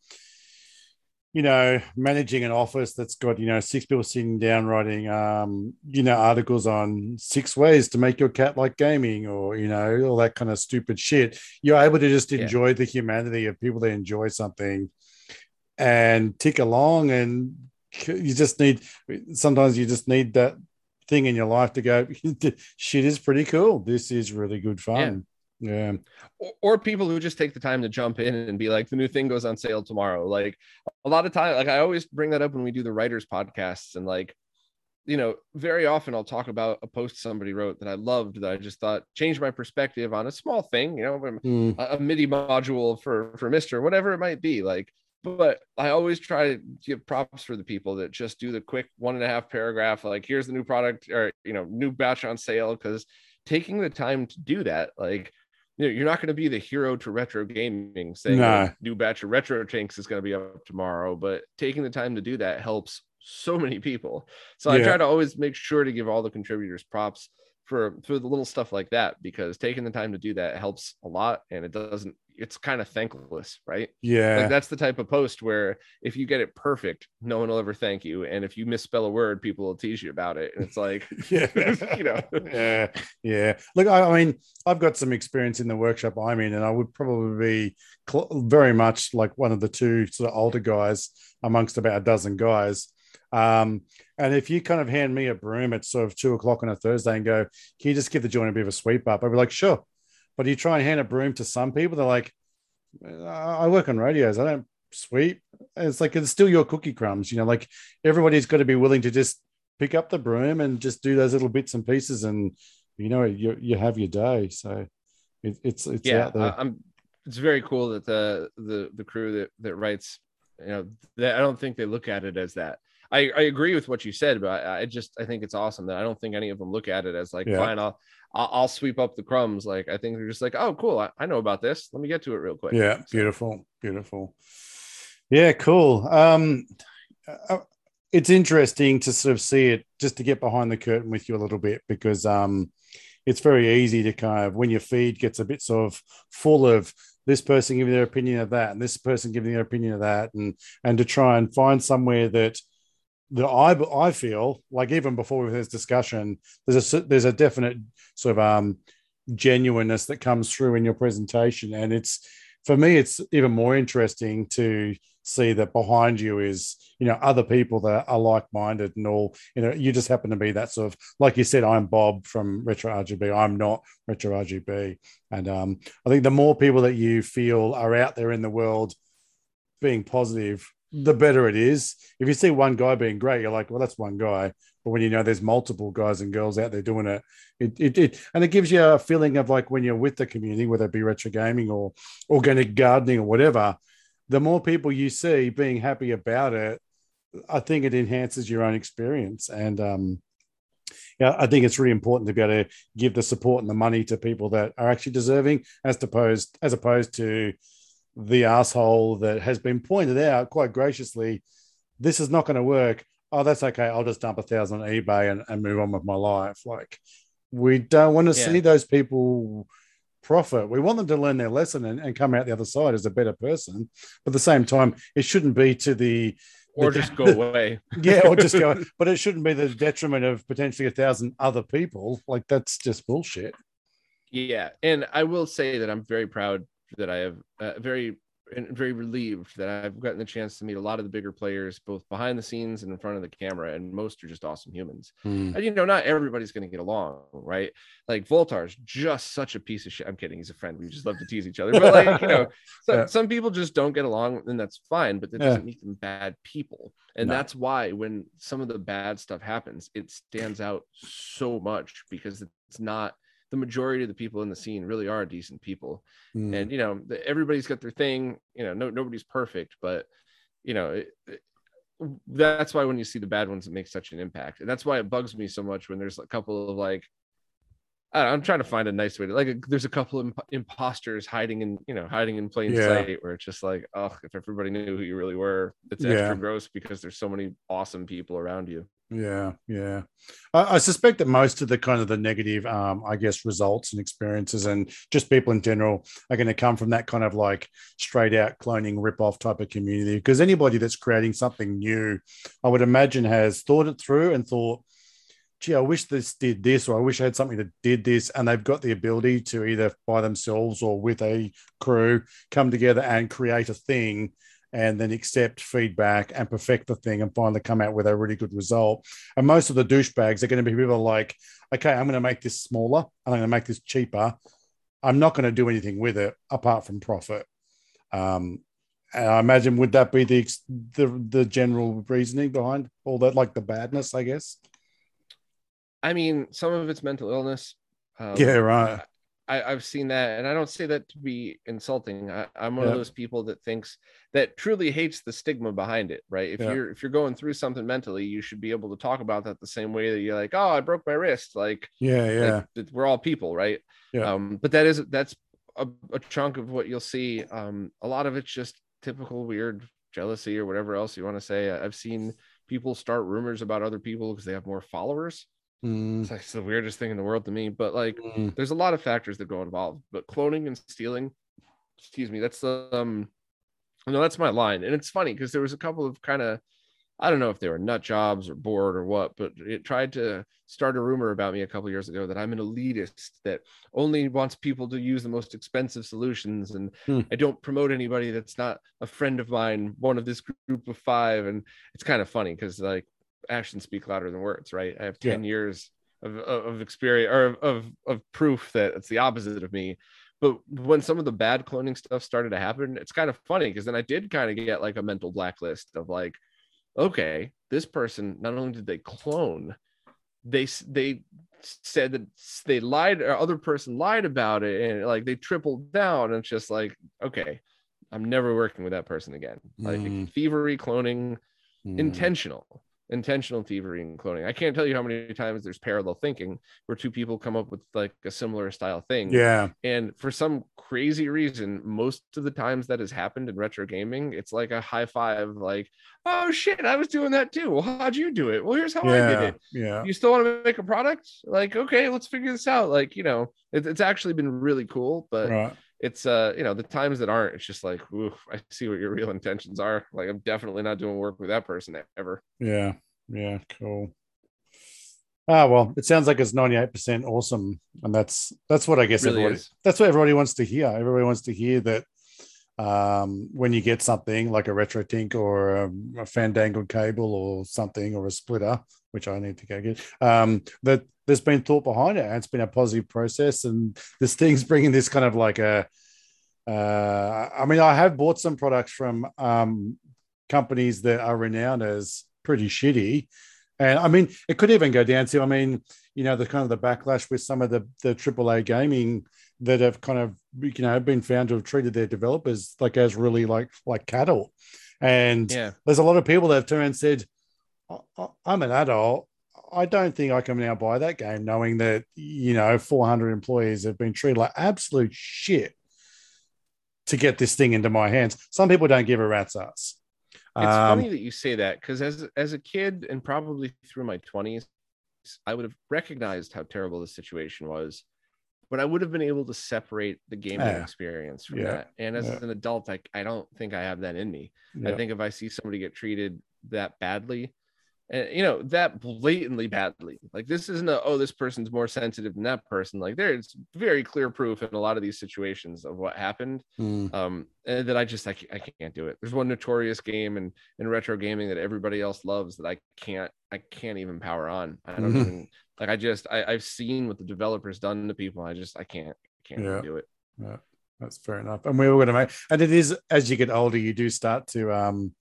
you know, managing an office that's got, you know, six people sitting down writing, um, you know, articles on six ways to make your cat like gaming or, you know, all that kind of stupid shit. You're able to just enjoy yeah. the humanity of people that enjoy something and tick along. And you just need, sometimes you just need that thing in your life to go, shit is pretty cool. This is really good fun. Yeah. Yeah. Or, or people who just take the time to jump in and be like, the new thing goes on sale tomorrow. Like a lot of time, like I always bring that up when we do the writers podcasts, and like, you know, very often I'll talk about a post somebody wrote that I loved, that I just thought changed my perspective on a small thing, you know, mm. a, a MIDI module for, for Mister, whatever it might be. Like, but I always try to give props for the people that just do the quick one and a half paragraph, like here's the new product or, you know, new batch on sale. Because taking the time to do that, like, you know, you're not going to be the hero to retro gaming saying No. a new batch of retro tanks is going to be up tomorrow, but taking the time to do that helps so many people. So Yeah. I try to always make sure to give all the contributors props for for the little stuff like that, because taking the time to do that helps a lot, and it doesn't, it's kind of thankless, right? Yeah. Like that's the type of post where if you get it perfect, no one will ever thank you, and if you misspell a word, people will tease you about it, and it's like, yeah, you know. yeah, yeah. Look, I, I mean, I've got some experience in the workshop I'm in, and I would probably be cl- very much like one of the two sort of older guys amongst about a dozen guys. Um, and if you kind of hand me a broom at sort of two o'clock on a Thursday and go, can you just give the joint a bit of a sweep up? I'd be like, sure. But you try and hand a broom to some people, they're like, I work on radios, I don't sweep. And it's like, it's still your cookie crumbs, you know, like everybody's got to be willing to just pick up the broom and just do those little bits and pieces, and you know, you you have your day. So it, it's it's yeah, out there. I'm. It's very cool that the the the crew that that writes, you know, that I don't think they look at it as that. I, I agree with what you said, but I, I just I think it's awesome that I don't think any of them look at it as like, Yeah. fine, I'll I'll sweep up the crumbs. Like I think they're just like, oh, cool, I, I know about this. Let me get to it real quick. Yeah, so. beautiful, beautiful. Yeah, cool. Um, uh, it's interesting to sort of see it, just to get behind the curtain with you a little bit, because um, it's very easy to kind of, when your feed gets a bit sort of full of this person giving their opinion of that and this person giving their opinion of that, and and to try and find somewhere that that I I feel like, even before we have this discussion, there's a there's a definite sort of um, genuineness that comes through in your presentation, and it's, for me, it's even more interesting to see that behind you is, you know, other people that are like-minded and all. You know, you just happen to be that sort of, like you said, I'm Bob from Retro R G B. I'm not Retro R G B, and um, I think the more people that you feel are out there in the world being positive, the better it is. If you see one guy being great, you're like, well, that's one guy. But when you know there's multiple guys and girls out there doing it, it, it, it and it gives you a feeling of like when you're with the community, whether it be retro gaming or organic gardening or whatever, the more people you see being happy about it, I think it enhances your own experience. And um, yeah, I think it's really important to be able to give the support and the money to people that are actually deserving, as opposed as opposed to the asshole that has been pointed out quite graciously, this is not going to work. Oh, that's okay. I'll just dump a thousand on eBay and, and move on with my life. Like, we don't want to yeah. see those people profit. We want them to learn their lesson and, and come out the other side as a better person. But at the same time, it shouldn't be to the or the, just go away. Yeah, or just go. But it shouldn't be the detriment of potentially a thousand other people. Like, that's just bullshit. Yeah, and I will say that I'm very proud that I have uh, very very relieved that I've gotten the chance to meet a lot of the bigger players, both behind the scenes and in front of the camera, and most are just awesome humans. Mm. And you know, not everybody's going to get along, right? Like Voltar's just such a piece of shit. I'm kidding, he's a friend. We just love to tease each other, but like, you know, so, yeah. some people just don't get along, and that's fine. But that doesn't yeah. make them bad people, and no. that's why when some of the bad stuff happens, it stands out so much, because it's not. The majority of the people in the scene really are decent people. Mm. And, you know, the, everybody's got their thing, you know, no, nobody's perfect, but, you know, it, it, that's why when you see the bad ones, it makes such an impact. And that's why it bugs me so much when there's a couple of like, I don't know, I'm trying to find a nice way to, like, a, there's a couple of imp- imposters hiding in, you know, hiding in plain yeah. sight, where it's just like, oh, if everybody knew who you really were, it's yeah. extra gross because there's so many awesome people around you. Yeah, yeah. I, I suspect that most of the kind of the negative, um, I guess, results and experiences and just people in general are going to come from that kind of like straight out cloning rip-off type of community. Because anybody that's creating something new, I would imagine, has thought it through and thought, gee, I wish this did this, or I wish I had something that did this. And they've got the ability to either by themselves or with a crew come together and create a thing, and then accept feedback and perfect the thing and finally come out with a really good result. And most of the douchebags are going to be people like, okay, I'm going to make this smaller and I'm going to make this cheaper. I'm not going to do anything with it apart from profit. Um, and I imagine, would that be the, the the general reasoning behind all that, like the badness, I guess? I mean, some of it's mental illness. Um, yeah, right. I, I've seen that, and I don't say that to be insulting. I, I'm one Yeah. of those people that thinks that truly hates the stigma behind it, right? If Yeah. you're if you're going through something mentally, you should be able to talk about that the same way that you're like, oh, I broke my wrist. Like, Yeah, yeah. like we're all people, right? Yeah. Um, but that is that's a, a chunk of what you'll see. Um, a lot of it's just typical weird jealousy or whatever else you want to say. I've seen people start rumors about other people because they have more followers. Mm. It's like it's the weirdest thing in the world to me, but like Mm. there's a lot of factors that go involved. But cloning and stealing, excuse me, that's the um no, that's my line. And it's funny because there was a couple of kind of, I don't know if they were nut jobs or bored or what, but it tried to start a rumor about me a couple of years ago that I'm an elitist that only wants people to use the most expensive solutions, and Hmm. I don't promote anybody that's not a friend of mine, one of this group of five. And it's kind of funny because like actions speak louder than words, right? I have ten yeah. years of, of experience or of, of, of proof that it's the opposite of me. But when some of the bad cloning stuff started to happen, it's kind of funny because then I did kind of get like a mental blacklist of like, okay, this person, not only did they clone, they they said that they lied, or other person lied about it, and like they tripled down. And it's just like, okay, I'm never working with that person again. Like mm. thievery, cloning, mm. intentional. intentional thievery and cloning. I can't tell you how many times there's parallel thinking where two people come up with like a similar style thing. Yeah. And for some crazy reason, most of the times that has happened in retro gaming, it's like a high five, like, oh shit, I was doing that too. Well, how'd you do it? Well, here's how yeah. I did it. Yeah. You still want to make a product? Like, okay, let's figure this out. Like, you know, it, it's actually been really cool, but right. It's uh you know, the times that aren't, it's just like, oof, I see what your real intentions are. Like, I'm definitely not doing work with that person ever. Yeah, yeah, cool. Ah, well, it sounds like it's ninety-eight percent awesome, and that's that's what I guess really everybody is. That's what everybody wants to hear. Everybody wants to hear that um, when you get something like a RetroTink or a, a Fandangled cable or something, or a splitter, which I need to go get, um, that there's been thought behind it, and it's been a positive process, and this thing's bringing this kind of like a uh, I mean, I have bought some products from um, companies that are renowned as pretty shitty, and I mean, it could even go down to, I mean, you know, the kind of the backlash with some of the the triple A gaming that have kind of, you know, been found to have treated their developers like as really like like cattle. And yeah. there's a lot of people that have turned and said, I'm an adult, I don't think I can now buy that game, knowing that, you know, four hundred employees have been treated like absolute shit to get this thing into my hands. Some people don't give a rat's ass. It's um, funny that you say that, because as as a kid and probably through my twenties, I would have recognized how terrible the situation was, but I would have been able to separate the gaming yeah. experience from yeah. that. And as yeah. an adult, I, I don't think I have that in me. Yeah. I think if I see somebody get treated that badly, and you know, that blatantly badly, like this isn't a, oh, this person's more sensitive than that person. Like there's very clear proof in a lot of these situations of what happened. Mm. Um, and that I just, I, I can't do it. There's one notorious game in, in retro gaming that everybody else loves that I can't, I can't even power on. I don't mm. even, like, I just, I, I've seen what the developers done to people. I just, I can't, I can't yeah. even do it. Yeah, that's fair enough. And we were going to make, and it is, as you get older, you do start to, um,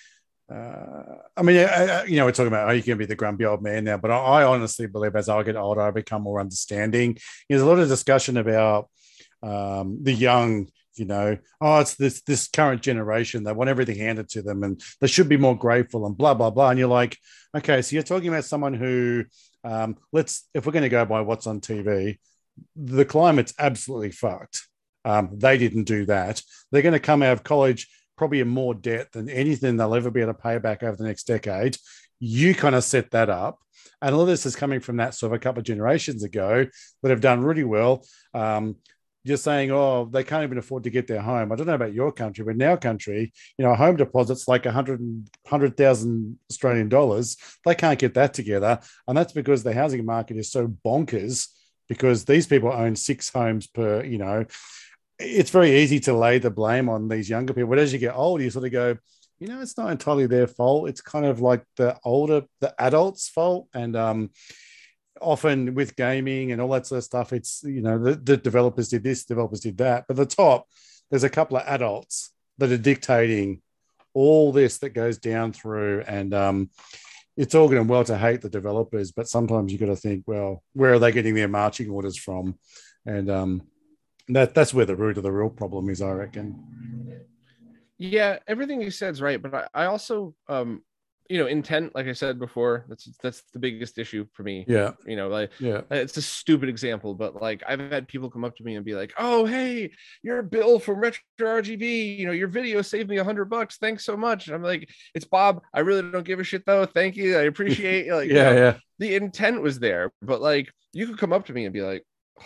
Uh, I mean, I, you know, we're talking about, oh, you can be the grumpy old man now, but I, I honestly believe as I get older, I become more understanding. There's a lot of discussion about um, the young, you know, oh, it's this this current generation. They want everything handed to them, and they should be more grateful and blah blah blah. And you're like, okay, so you're talking about someone who, um, let's, if we're going to go by what's on T V, the climate's absolutely fucked. Um, they didn't do that. They're going to come out of college probably in more debt than anything they'll ever be able to pay back over the next decade. You kind of set that up. And all of this is coming from that sort of a couple of generations ago that have done really well. Um, you're saying, oh, they can't even afford to get their home. I don't know about your country, but in our country, you know, a home deposit's like one hundred, one hundred thousand Australian dollars. They can't get that together. And that's because the housing market is so bonkers, because these people own six homes per, you know, it's very easy to lay the blame on these younger people. But as you get older, you sort of go, you know, it's not entirely their fault. It's kind of like the older, the adults' fault. And um, often with gaming and all that sort of stuff, it's, you know, the, the developers did this, developers did that. But at the top, there's a couple of adults that are dictating all this that goes down through. And um, it's all good and well to hate the developers, but sometimes you got to think, well, where are they getting their marching orders from? And um That that's where the root of the real problem is, I reckon. Yeah, everything you said is right, but I, I also um you know, intent, like I said before, that's that's the biggest issue for me. Yeah. You know, like Yeah. it's a stupid example, but like I've had people come up to me and be like, "Oh, hey, you're Bill from Retro R G B. You know, your video saved me a hundred bucks. Thanks so much." And I'm like, "It's Bob. I really don't give a shit though. Thank you. I appreciate you." Like, yeah, you know, yeah. the intent was there, but like you could come up to me and be like, oh,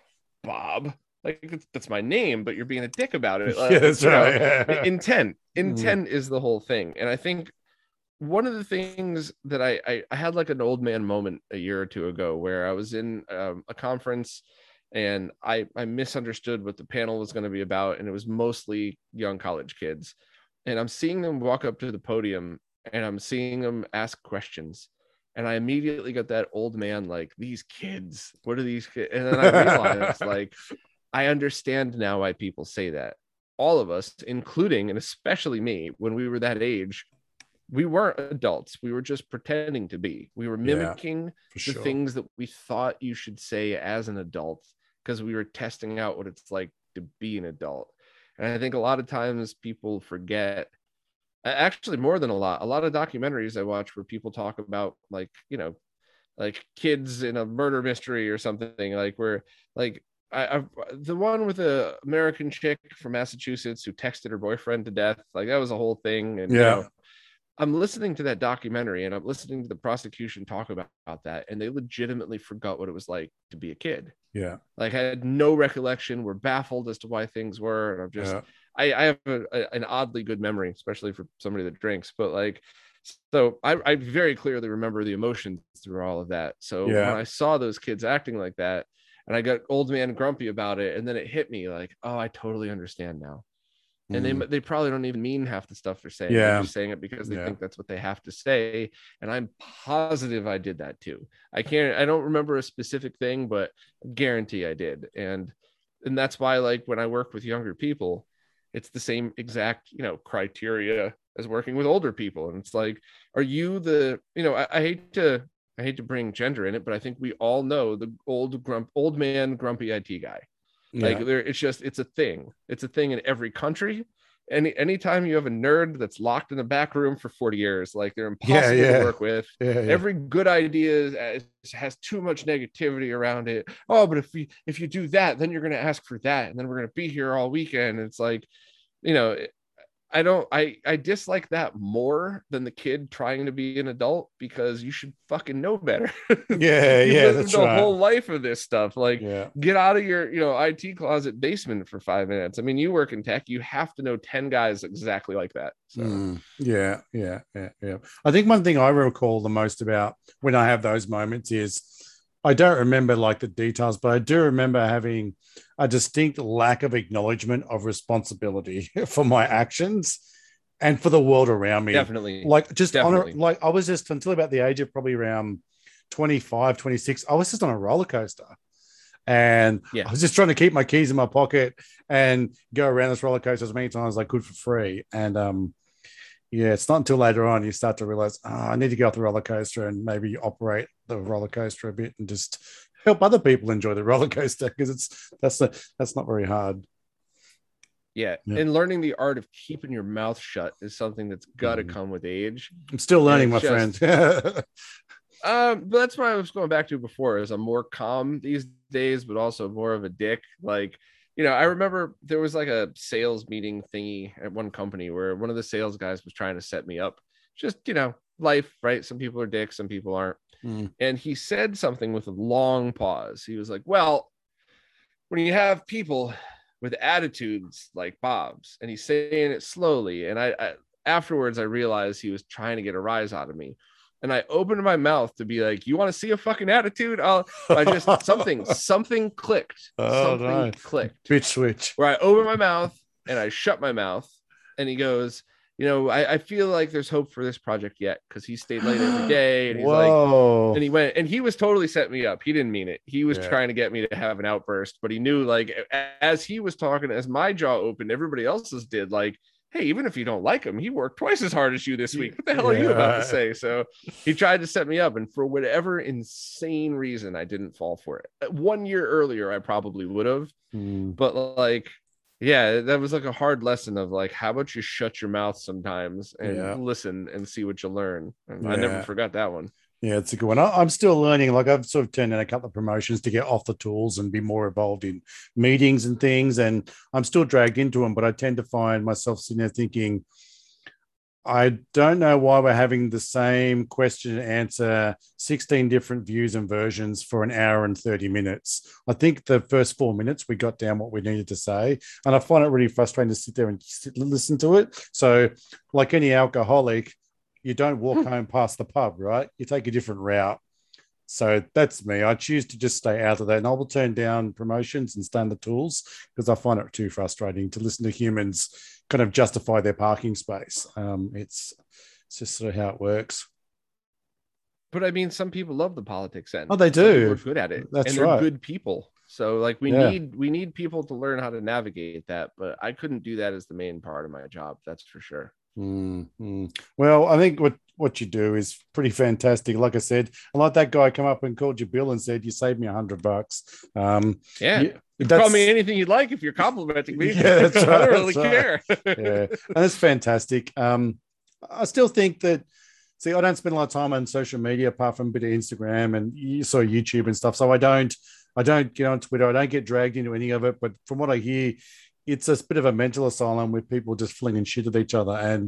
"Bob." Like that's my name, but you're being a dick about it. Like, yeah, that's right. know, Yeah. intent, intent Mm. is the whole thing, and I think one of the things that I, I, I had like an old man moment a year or two ago where I was in um, a conference and I, I misunderstood what the panel was going to be about. And it was mostly young college kids. And I'm seeing them walk up to the podium and I'm seeing them ask questions. And I immediately got that old man, like, these kids, what are these kids? And then I realized, like, I understand now why people say that. All of us, including and especially me, when we were that age, we weren't adults. We were just pretending to be. We were mimicking yeah, the sure. things that we thought you should say as an adult because we were testing out what it's like to be an adult. And I think a lot of times people forget, actually more than a lot, a lot of documentaries I watch where people talk about like, you know, like kids in a murder mystery or something, like where like I, I've the one with the American chick from Massachusetts who texted her boyfriend to death. Like that was a whole thing. And, yeah. you know, I'm listening to that documentary and I'm listening to the prosecution talk about, about that. And they legitimately forgot what it was like to be a kid. Yeah. Like I had no recollection. We're baffled as to why things were. And I'm just, yeah. I, I have a, a, an oddly good memory, especially for somebody that drinks, but like, so I, I very clearly remember the emotions through all of that. So yeah. when I saw those kids acting like that and I got old man grumpy about it, and then it hit me like, oh, I totally understand now. And mm. they they probably don't even mean half the stuff they're saying. Yeah. They're just saying it because they yeah. think that's what they have to say. And I'm positive I did that too. I can't, I don't remember a specific thing, but I guarantee I did. And, and that's why, like, when I work with younger people, it's the same exact, you know, criteria as working with older people. And it's like, are you the, you know, I, I hate to, I hate to bring gender in it, but I think we all know the old grump, old man, grumpy I T guy. Like yeah. there, it's just, it's a thing. It's a thing in every country. Any anytime you have a nerd that's locked in the back room for forty years, like they're impossible yeah, yeah. to work with. Yeah, yeah. Every good idea is, has too much negativity around it. Oh, but if you if you do that, then you're going to ask for that, and then we're going to be here all weekend. It's like, you know, I don't, I, I dislike that more than the kid trying to be an adult, because you should fucking know better. Yeah, you yeah, lived that's the right. whole life of this stuff. Like, yeah. get out of your, you know, I T closet basement for five minutes. I mean, you work in tech, you have to know ten guys exactly like that. So mm, yeah, yeah, yeah, yeah. I think one thing I recall the most about when I have those moments is I don't remember like the details, but I do remember having a distinct lack of acknowledgement of responsibility for my actions and for the world around me. Definitely. Like just Definitely. on, like I was just until about the age of probably around twenty-five, twenty-six, I was just on a roller coaster. And yeah. I was just trying to keep my keys in my pocket and go around this roller coaster as many times as I could for free. And um, yeah, it's not until later on you start to realize, oh, I need to get off the roller coaster and maybe operate the roller coaster a bit and just help other people enjoy the roller coaster, because it's that's a, that's not very hard. Yeah. yeah, and learning the art of keeping your mouth shut is something that's got to mm. come with age. I'm still learning, my just, friend. um, but that's what I was going back to before. Is I'm more calm these days, but also more of a dick. Like, you know, I remember there was like a sales meeting thingy at one company where one of the sales guys was trying to set me up. Just, you know, life, right? Some people are dicks, some people aren't. Mm. And he said something with a long pause. He was like, well, when you have people with attitudes like Bob's, and he's saying it slowly, and I, I afterwards I realized he was trying to get a rise out of me, and I opened my mouth to be like, you want to see a fucking attitude? I'll I just something something clicked oh, something no. clicked bitch switch where I opened my mouth and I shut my mouth, and he goes, you know, I, I feel like there's hope for this project yet, because he stayed late every day, and he's Whoa. like, and he went, and he was totally setting me up. He didn't mean it. He was yeah. trying to get me to have an outburst, but he knew, like, as he was talking, as my jaw opened, everybody else's did. Like, hey, even if you don't like him, he worked twice as hard as you this week. What the hell yeah. are you about to say? So he tried to set me up, and for whatever insane reason, I didn't fall for it. One year earlier, I probably would have, mm. but like, yeah, that was like a hard lesson of like, how about you shut your mouth sometimes and yeah. listen and see what you learn. And yeah. I never forgot that one. Yeah, it's a good one. I, I'm still learning. Like I've sort of turned in a couple of promotions to get off the tools and be more involved in meetings and things. And I'm still dragged into them, but I tend to find myself sitting there thinking, I don't know why we're having the same question and answer, sixteen different views and versions for an hour and thirty minutes. I think the first four minutes we got down what we needed to say. And I find it really frustrating to sit there and sit, listen to it. So like any alcoholic, you don't walk home past the pub, right? You take a different route. So that's me. I choose to just stay out of that. And I will turn down promotions and stay on the tools because I find it too frustrating to listen to humans kind of justify their parking space. Um, it's, it's just sort of how it works. But I mean, some people love the politics end. Oh, they do. They're good at it. That's and they're right. good people. So like we Yeah. need we need people to learn how to navigate that. But I couldn't do that as the main part of my job. That's for sure. Mm-hmm. Well, I think what, what you do is pretty fantastic. Like I said, I like that guy come up and called you Bill and said, you saved me a hundred bucks. Um, yeah. You, you call me anything you'd like if you're complimenting me. Yeah, that's right, I don't really right. care. Yeah, and that's fantastic. Um, I still think that, see, I don't spend a lot of time on social media apart from a bit of Instagram and you saw YouTube and stuff. So I don't, I don't get on Twitter. I don't get dragged into any of it. But from what I hear, it's a bit of a mental asylum with people just flinging shit at each other. And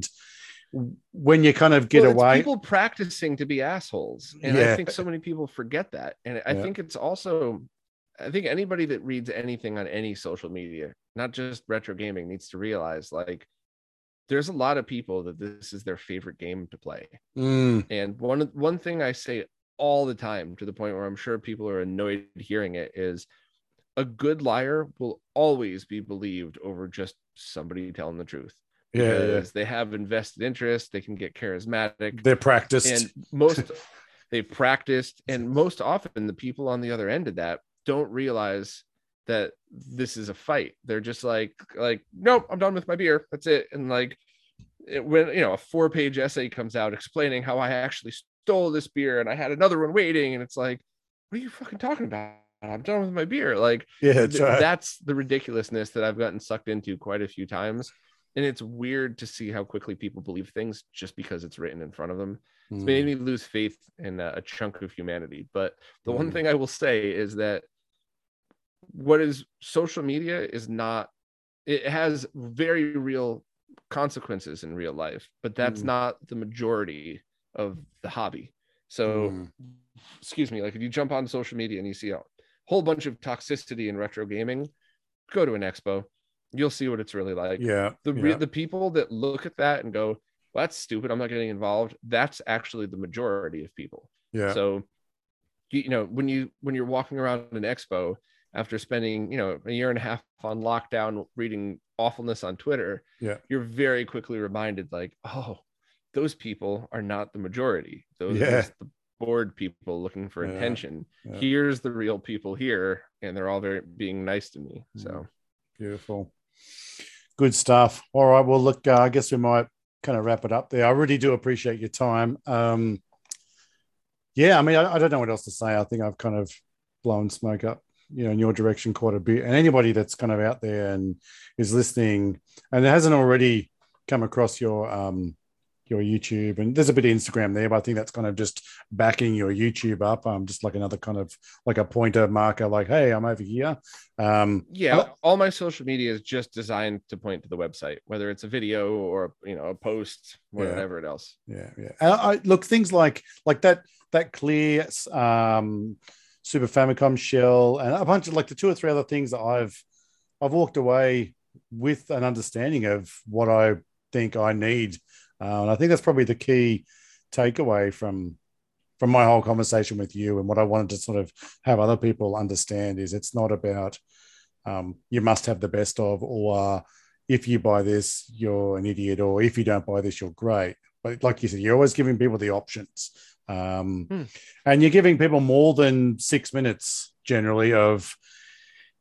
when you kind of get well, it's away, people practicing to be assholes. And yeah. I think so many people forget that. And I yeah. think it's also, I think anybody that reads anything on any social media, not just retro gaming, needs to realize like there's a lot of people that this is their favorite game to play. Mm. And one, one thing I say all the time to the point where I'm sure people are annoyed hearing it is a good liar will always be believed over just somebody telling the truth. Yeah, because yeah. they have invested interest, they can get charismatic, they're practiced, and most they've practiced, and most often the people on the other end of that don't realize that this is a fight. They're just like, like, nope, I'm done with my beer. That's it. And like, it, when you know a four-page essay comes out explaining how I actually stole this beer and I had another one waiting, and it's like, what are you fucking talking about? I'm done with my beer. Like, yeah, that's, right. that's the ridiculousness that I've gotten sucked into quite a few times. And it's weird to see how quickly people believe things just because it's written in front of them. It's mm. made me lose faith in a, a chunk of humanity. But the mm. one thing I will say is that what is social media is not, it has very real consequences in real life, but that's mm. not the majority of the hobby. So, mm. excuse me, like if you jump on social media and you see a whole bunch of toxicity in retro gaming, go to an expo. You'll see what it's really like. Yeah. The yeah. the people that look at that and go, well, that's stupid, I'm not getting involved. That's actually the majority of people. Yeah. So, you, you know, when you when you're walking around an expo after spending, you know, a year and a half on lockdown reading awfulness on Twitter, yeah, you're very quickly reminded, like, oh, those people are not the majority. Those yeah. are just the bored people looking for yeah. attention. Yeah. Here's the real people here, and they're all very being nice to me. So beautiful. Good stuff. All right. Well, look, uh, I guess we might kind of wrap it up there. I really do appreciate your time. Um, yeah, I mean, I, I don't know what else to say. I think I've kind of blown smoke up, you know, in your direction quite a bit. And anybody that's kind of out there and is listening and it hasn't already come across your um, your YouTube, and there's a bit of Instagram there, but I think that's kind of just backing your YouTube up. Um, just like another kind of like a pointer marker, like, hey, I'm over here. Um, yeah, all my social media is just designed to point to the website, whether it's a video or you know a post, whatever yeah. else. Yeah, yeah. And I look things like like that that clear um, Super Famicom shell and a bunch of like the two or three other things that I've I've walked away with an understanding of what I think I need. Uh, and I think that's probably the key takeaway from from my whole conversation with you, and what I wanted to sort of have other people understand is it's not about um, you must have the best of, or if you buy this, you're an idiot, or if you don't buy this, you're great. But like you said, you're always giving people the options. Um, hmm. And you're giving people more than six minutes generally of,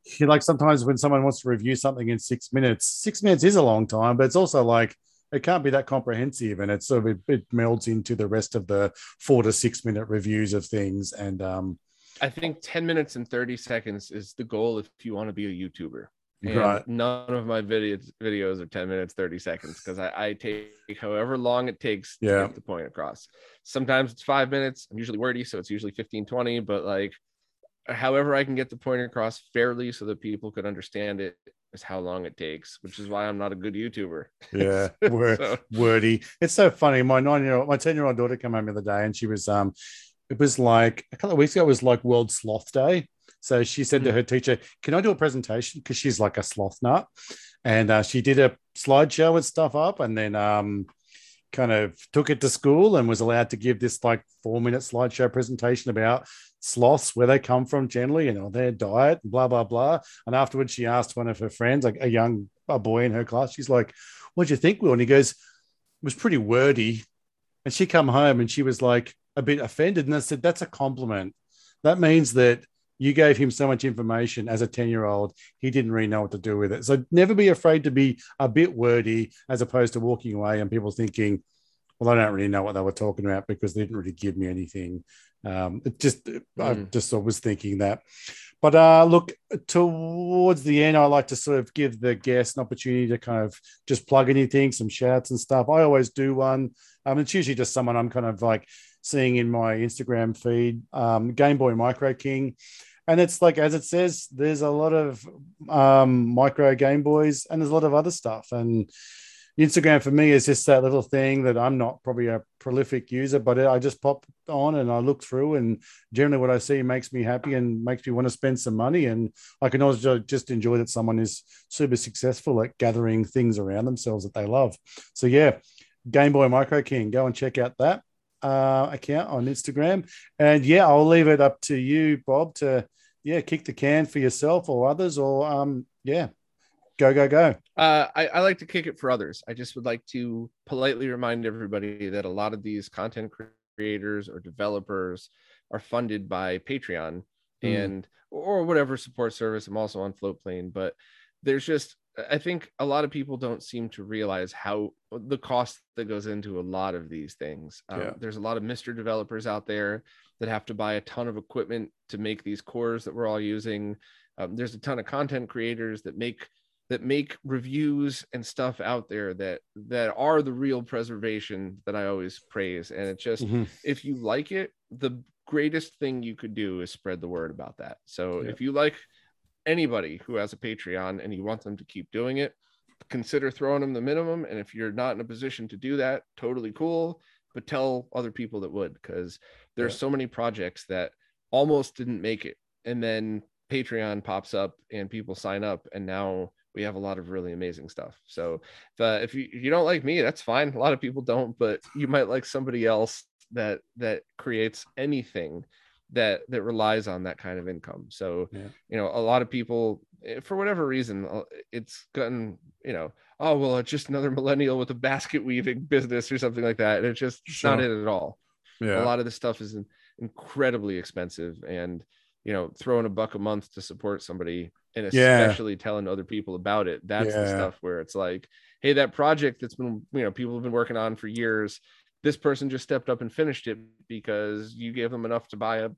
you like sometimes when someone wants to review something in six minutes, six minutes is a long time, but it's also like it can't be that comprehensive, and it's sort of it, it melds into the rest of the four to six minute reviews of things. And um, I think ten minutes and thirty seconds is the goal if you want to be a YouTuber. And right. none of my videos videos are ten minutes, thirty seconds, because I, I take however long it takes yeah. to get the point across. Sometimes it's five minutes. I'm usually wordy, so it's usually fifteen, twenty, but like however I can get the point across fairly so that people could understand it is how long it takes, which is why I'm not a good YouTuber. Yeah, word, so. wordy. It's so funny. My nine-year-old, my ten-year-old daughter came home the other day, and she was um, it was like a couple of weeks ago. It was like World Sloth Day. So she said mm-hmm. to her teacher, "Can I do a presentation?" Because she's like a sloth nut, and uh, she did a slideshow with stuff up, and then um, kind of took it to school and was allowed to give this like four-minute slideshow presentation about sloths, where they come from generally, and you know, their diet, blah blah blah. And afterwards, she asked one of her friends, like a young a boy in her class, she's like, "What'd you think, Will?" And he goes, "It was pretty wordy." And she come home and she was like a bit offended. And I said, "That's a compliment. That means that you gave him so much information as a ten-year-old, he didn't really know what to do with it." So never be afraid to be a bit wordy, as opposed to walking away and people thinking, "Well, I don't really know what they were talking about because they didn't really give me anything." Um, it just, mm. I just was thinking that. But uh, look, towards the end, I like to sort of give the guests an opportunity to kind of just plug anything, some shouts and stuff. I always do one. Um, it's usually just someone I'm kind of like seeing in my Instagram feed, um, Game Boy Micro King. And it's like, as it says, there's a lot of um, micro Game Boys and there's a lot of other stuff. And Instagram for me is just that little thing that I'm not probably a prolific user, but I just pop on and I look through, and generally what I see makes me happy and makes me want to spend some money. And I can also just enjoy that someone is super successful at gathering things around themselves that they love. So yeah, Game Boy Micro King, go and check out that uh, account on Instagram. And yeah, I'll leave it up to you, Bob, to yeah, kick the can for yourself or others, or um, yeah. Go, go, go. Uh, I, I like to kick it for others. I just would like to politely remind everybody that a lot of these content creators or developers are funded by Patreon mm. and or whatever support service. I'm also on Floatplane, but there's just, I think a lot of people don't seem to realize how the cost that goes into a lot of these things. Um, yeah. There's a lot of Mister developers out there that have to buy a ton of equipment to make these cores that we're all using. Um, there's a ton of content creators that make that make reviews and stuff out there that that are the real preservation that I always praise. And it's just, mm-hmm. if you like it, the greatest thing you could do is spread the word about that. So yeah. if you like anybody who has a Patreon and you want them to keep doing it, consider throwing them the minimum. And if you're not in a position to do that, totally cool, but tell other people that would, because there's yeah. so many projects that almost didn't make it. And then Patreon pops up and people sign up, and now we have a lot of really amazing stuff. So if, uh, if you if you don't like me, that's fine. A lot of people don't, but you might like somebody else that that creates anything that that relies on that kind of income. So yeah. you know, a lot of people, for whatever reason, it's gotten, you know, oh well, it's just another millennial with a basket weaving business or something like that, and it's just sure. not it at all. Yeah. A lot of this stuff is incredibly expensive, and you know, throwing a buck a month to support somebody, and especially yeah. telling other people about it, that's yeah. the stuff where it's like, hey, that project that's been, you know, people have been working on for years, this person just stepped up and finished it because you gave them enough to buy a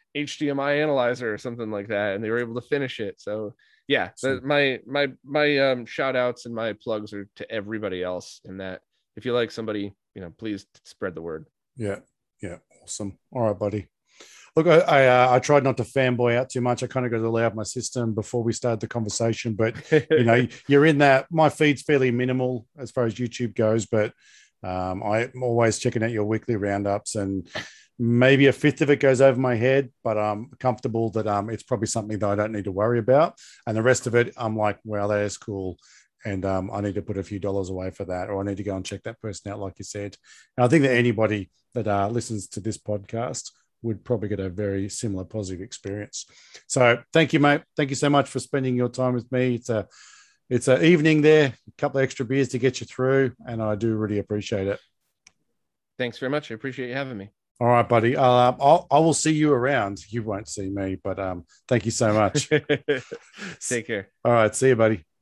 H D M I analyzer or something like that, and they were able to finish it. So yeah, so, my my my um shout outs and my plugs are to everybody else, and that if you like somebody, you know, please spread the word. Yeah, yeah, awesome. All right, buddy. Look, I I, uh, I tried not to fanboy out too much. I kind of got to lay out my system before we started the conversation, but you know, you're in that. My feed's fairly minimal as far as YouTube goes, but um, I'm always checking out your weekly roundups, and maybe a fifth of it goes over my head, but I'm comfortable that um, it's probably something that I don't need to worry about, and the rest of it, I'm like, wow, that is cool. And um, I need to put a few dollars away for that, or I need to go and check that person out, like you said. And I think that anybody that uh, listens to this podcast would probably get a very similar positive experience. So thank you, mate. Thank you so much for spending your time with me. It's a it's an evening there, a couple of extra beers to get you through, and I do really appreciate it. Thanks very much. I appreciate you having me. All right, buddy. Uh, I'll, I will see you around. You won't see me, but um, thank you so much. Take care. All right. See you, buddy.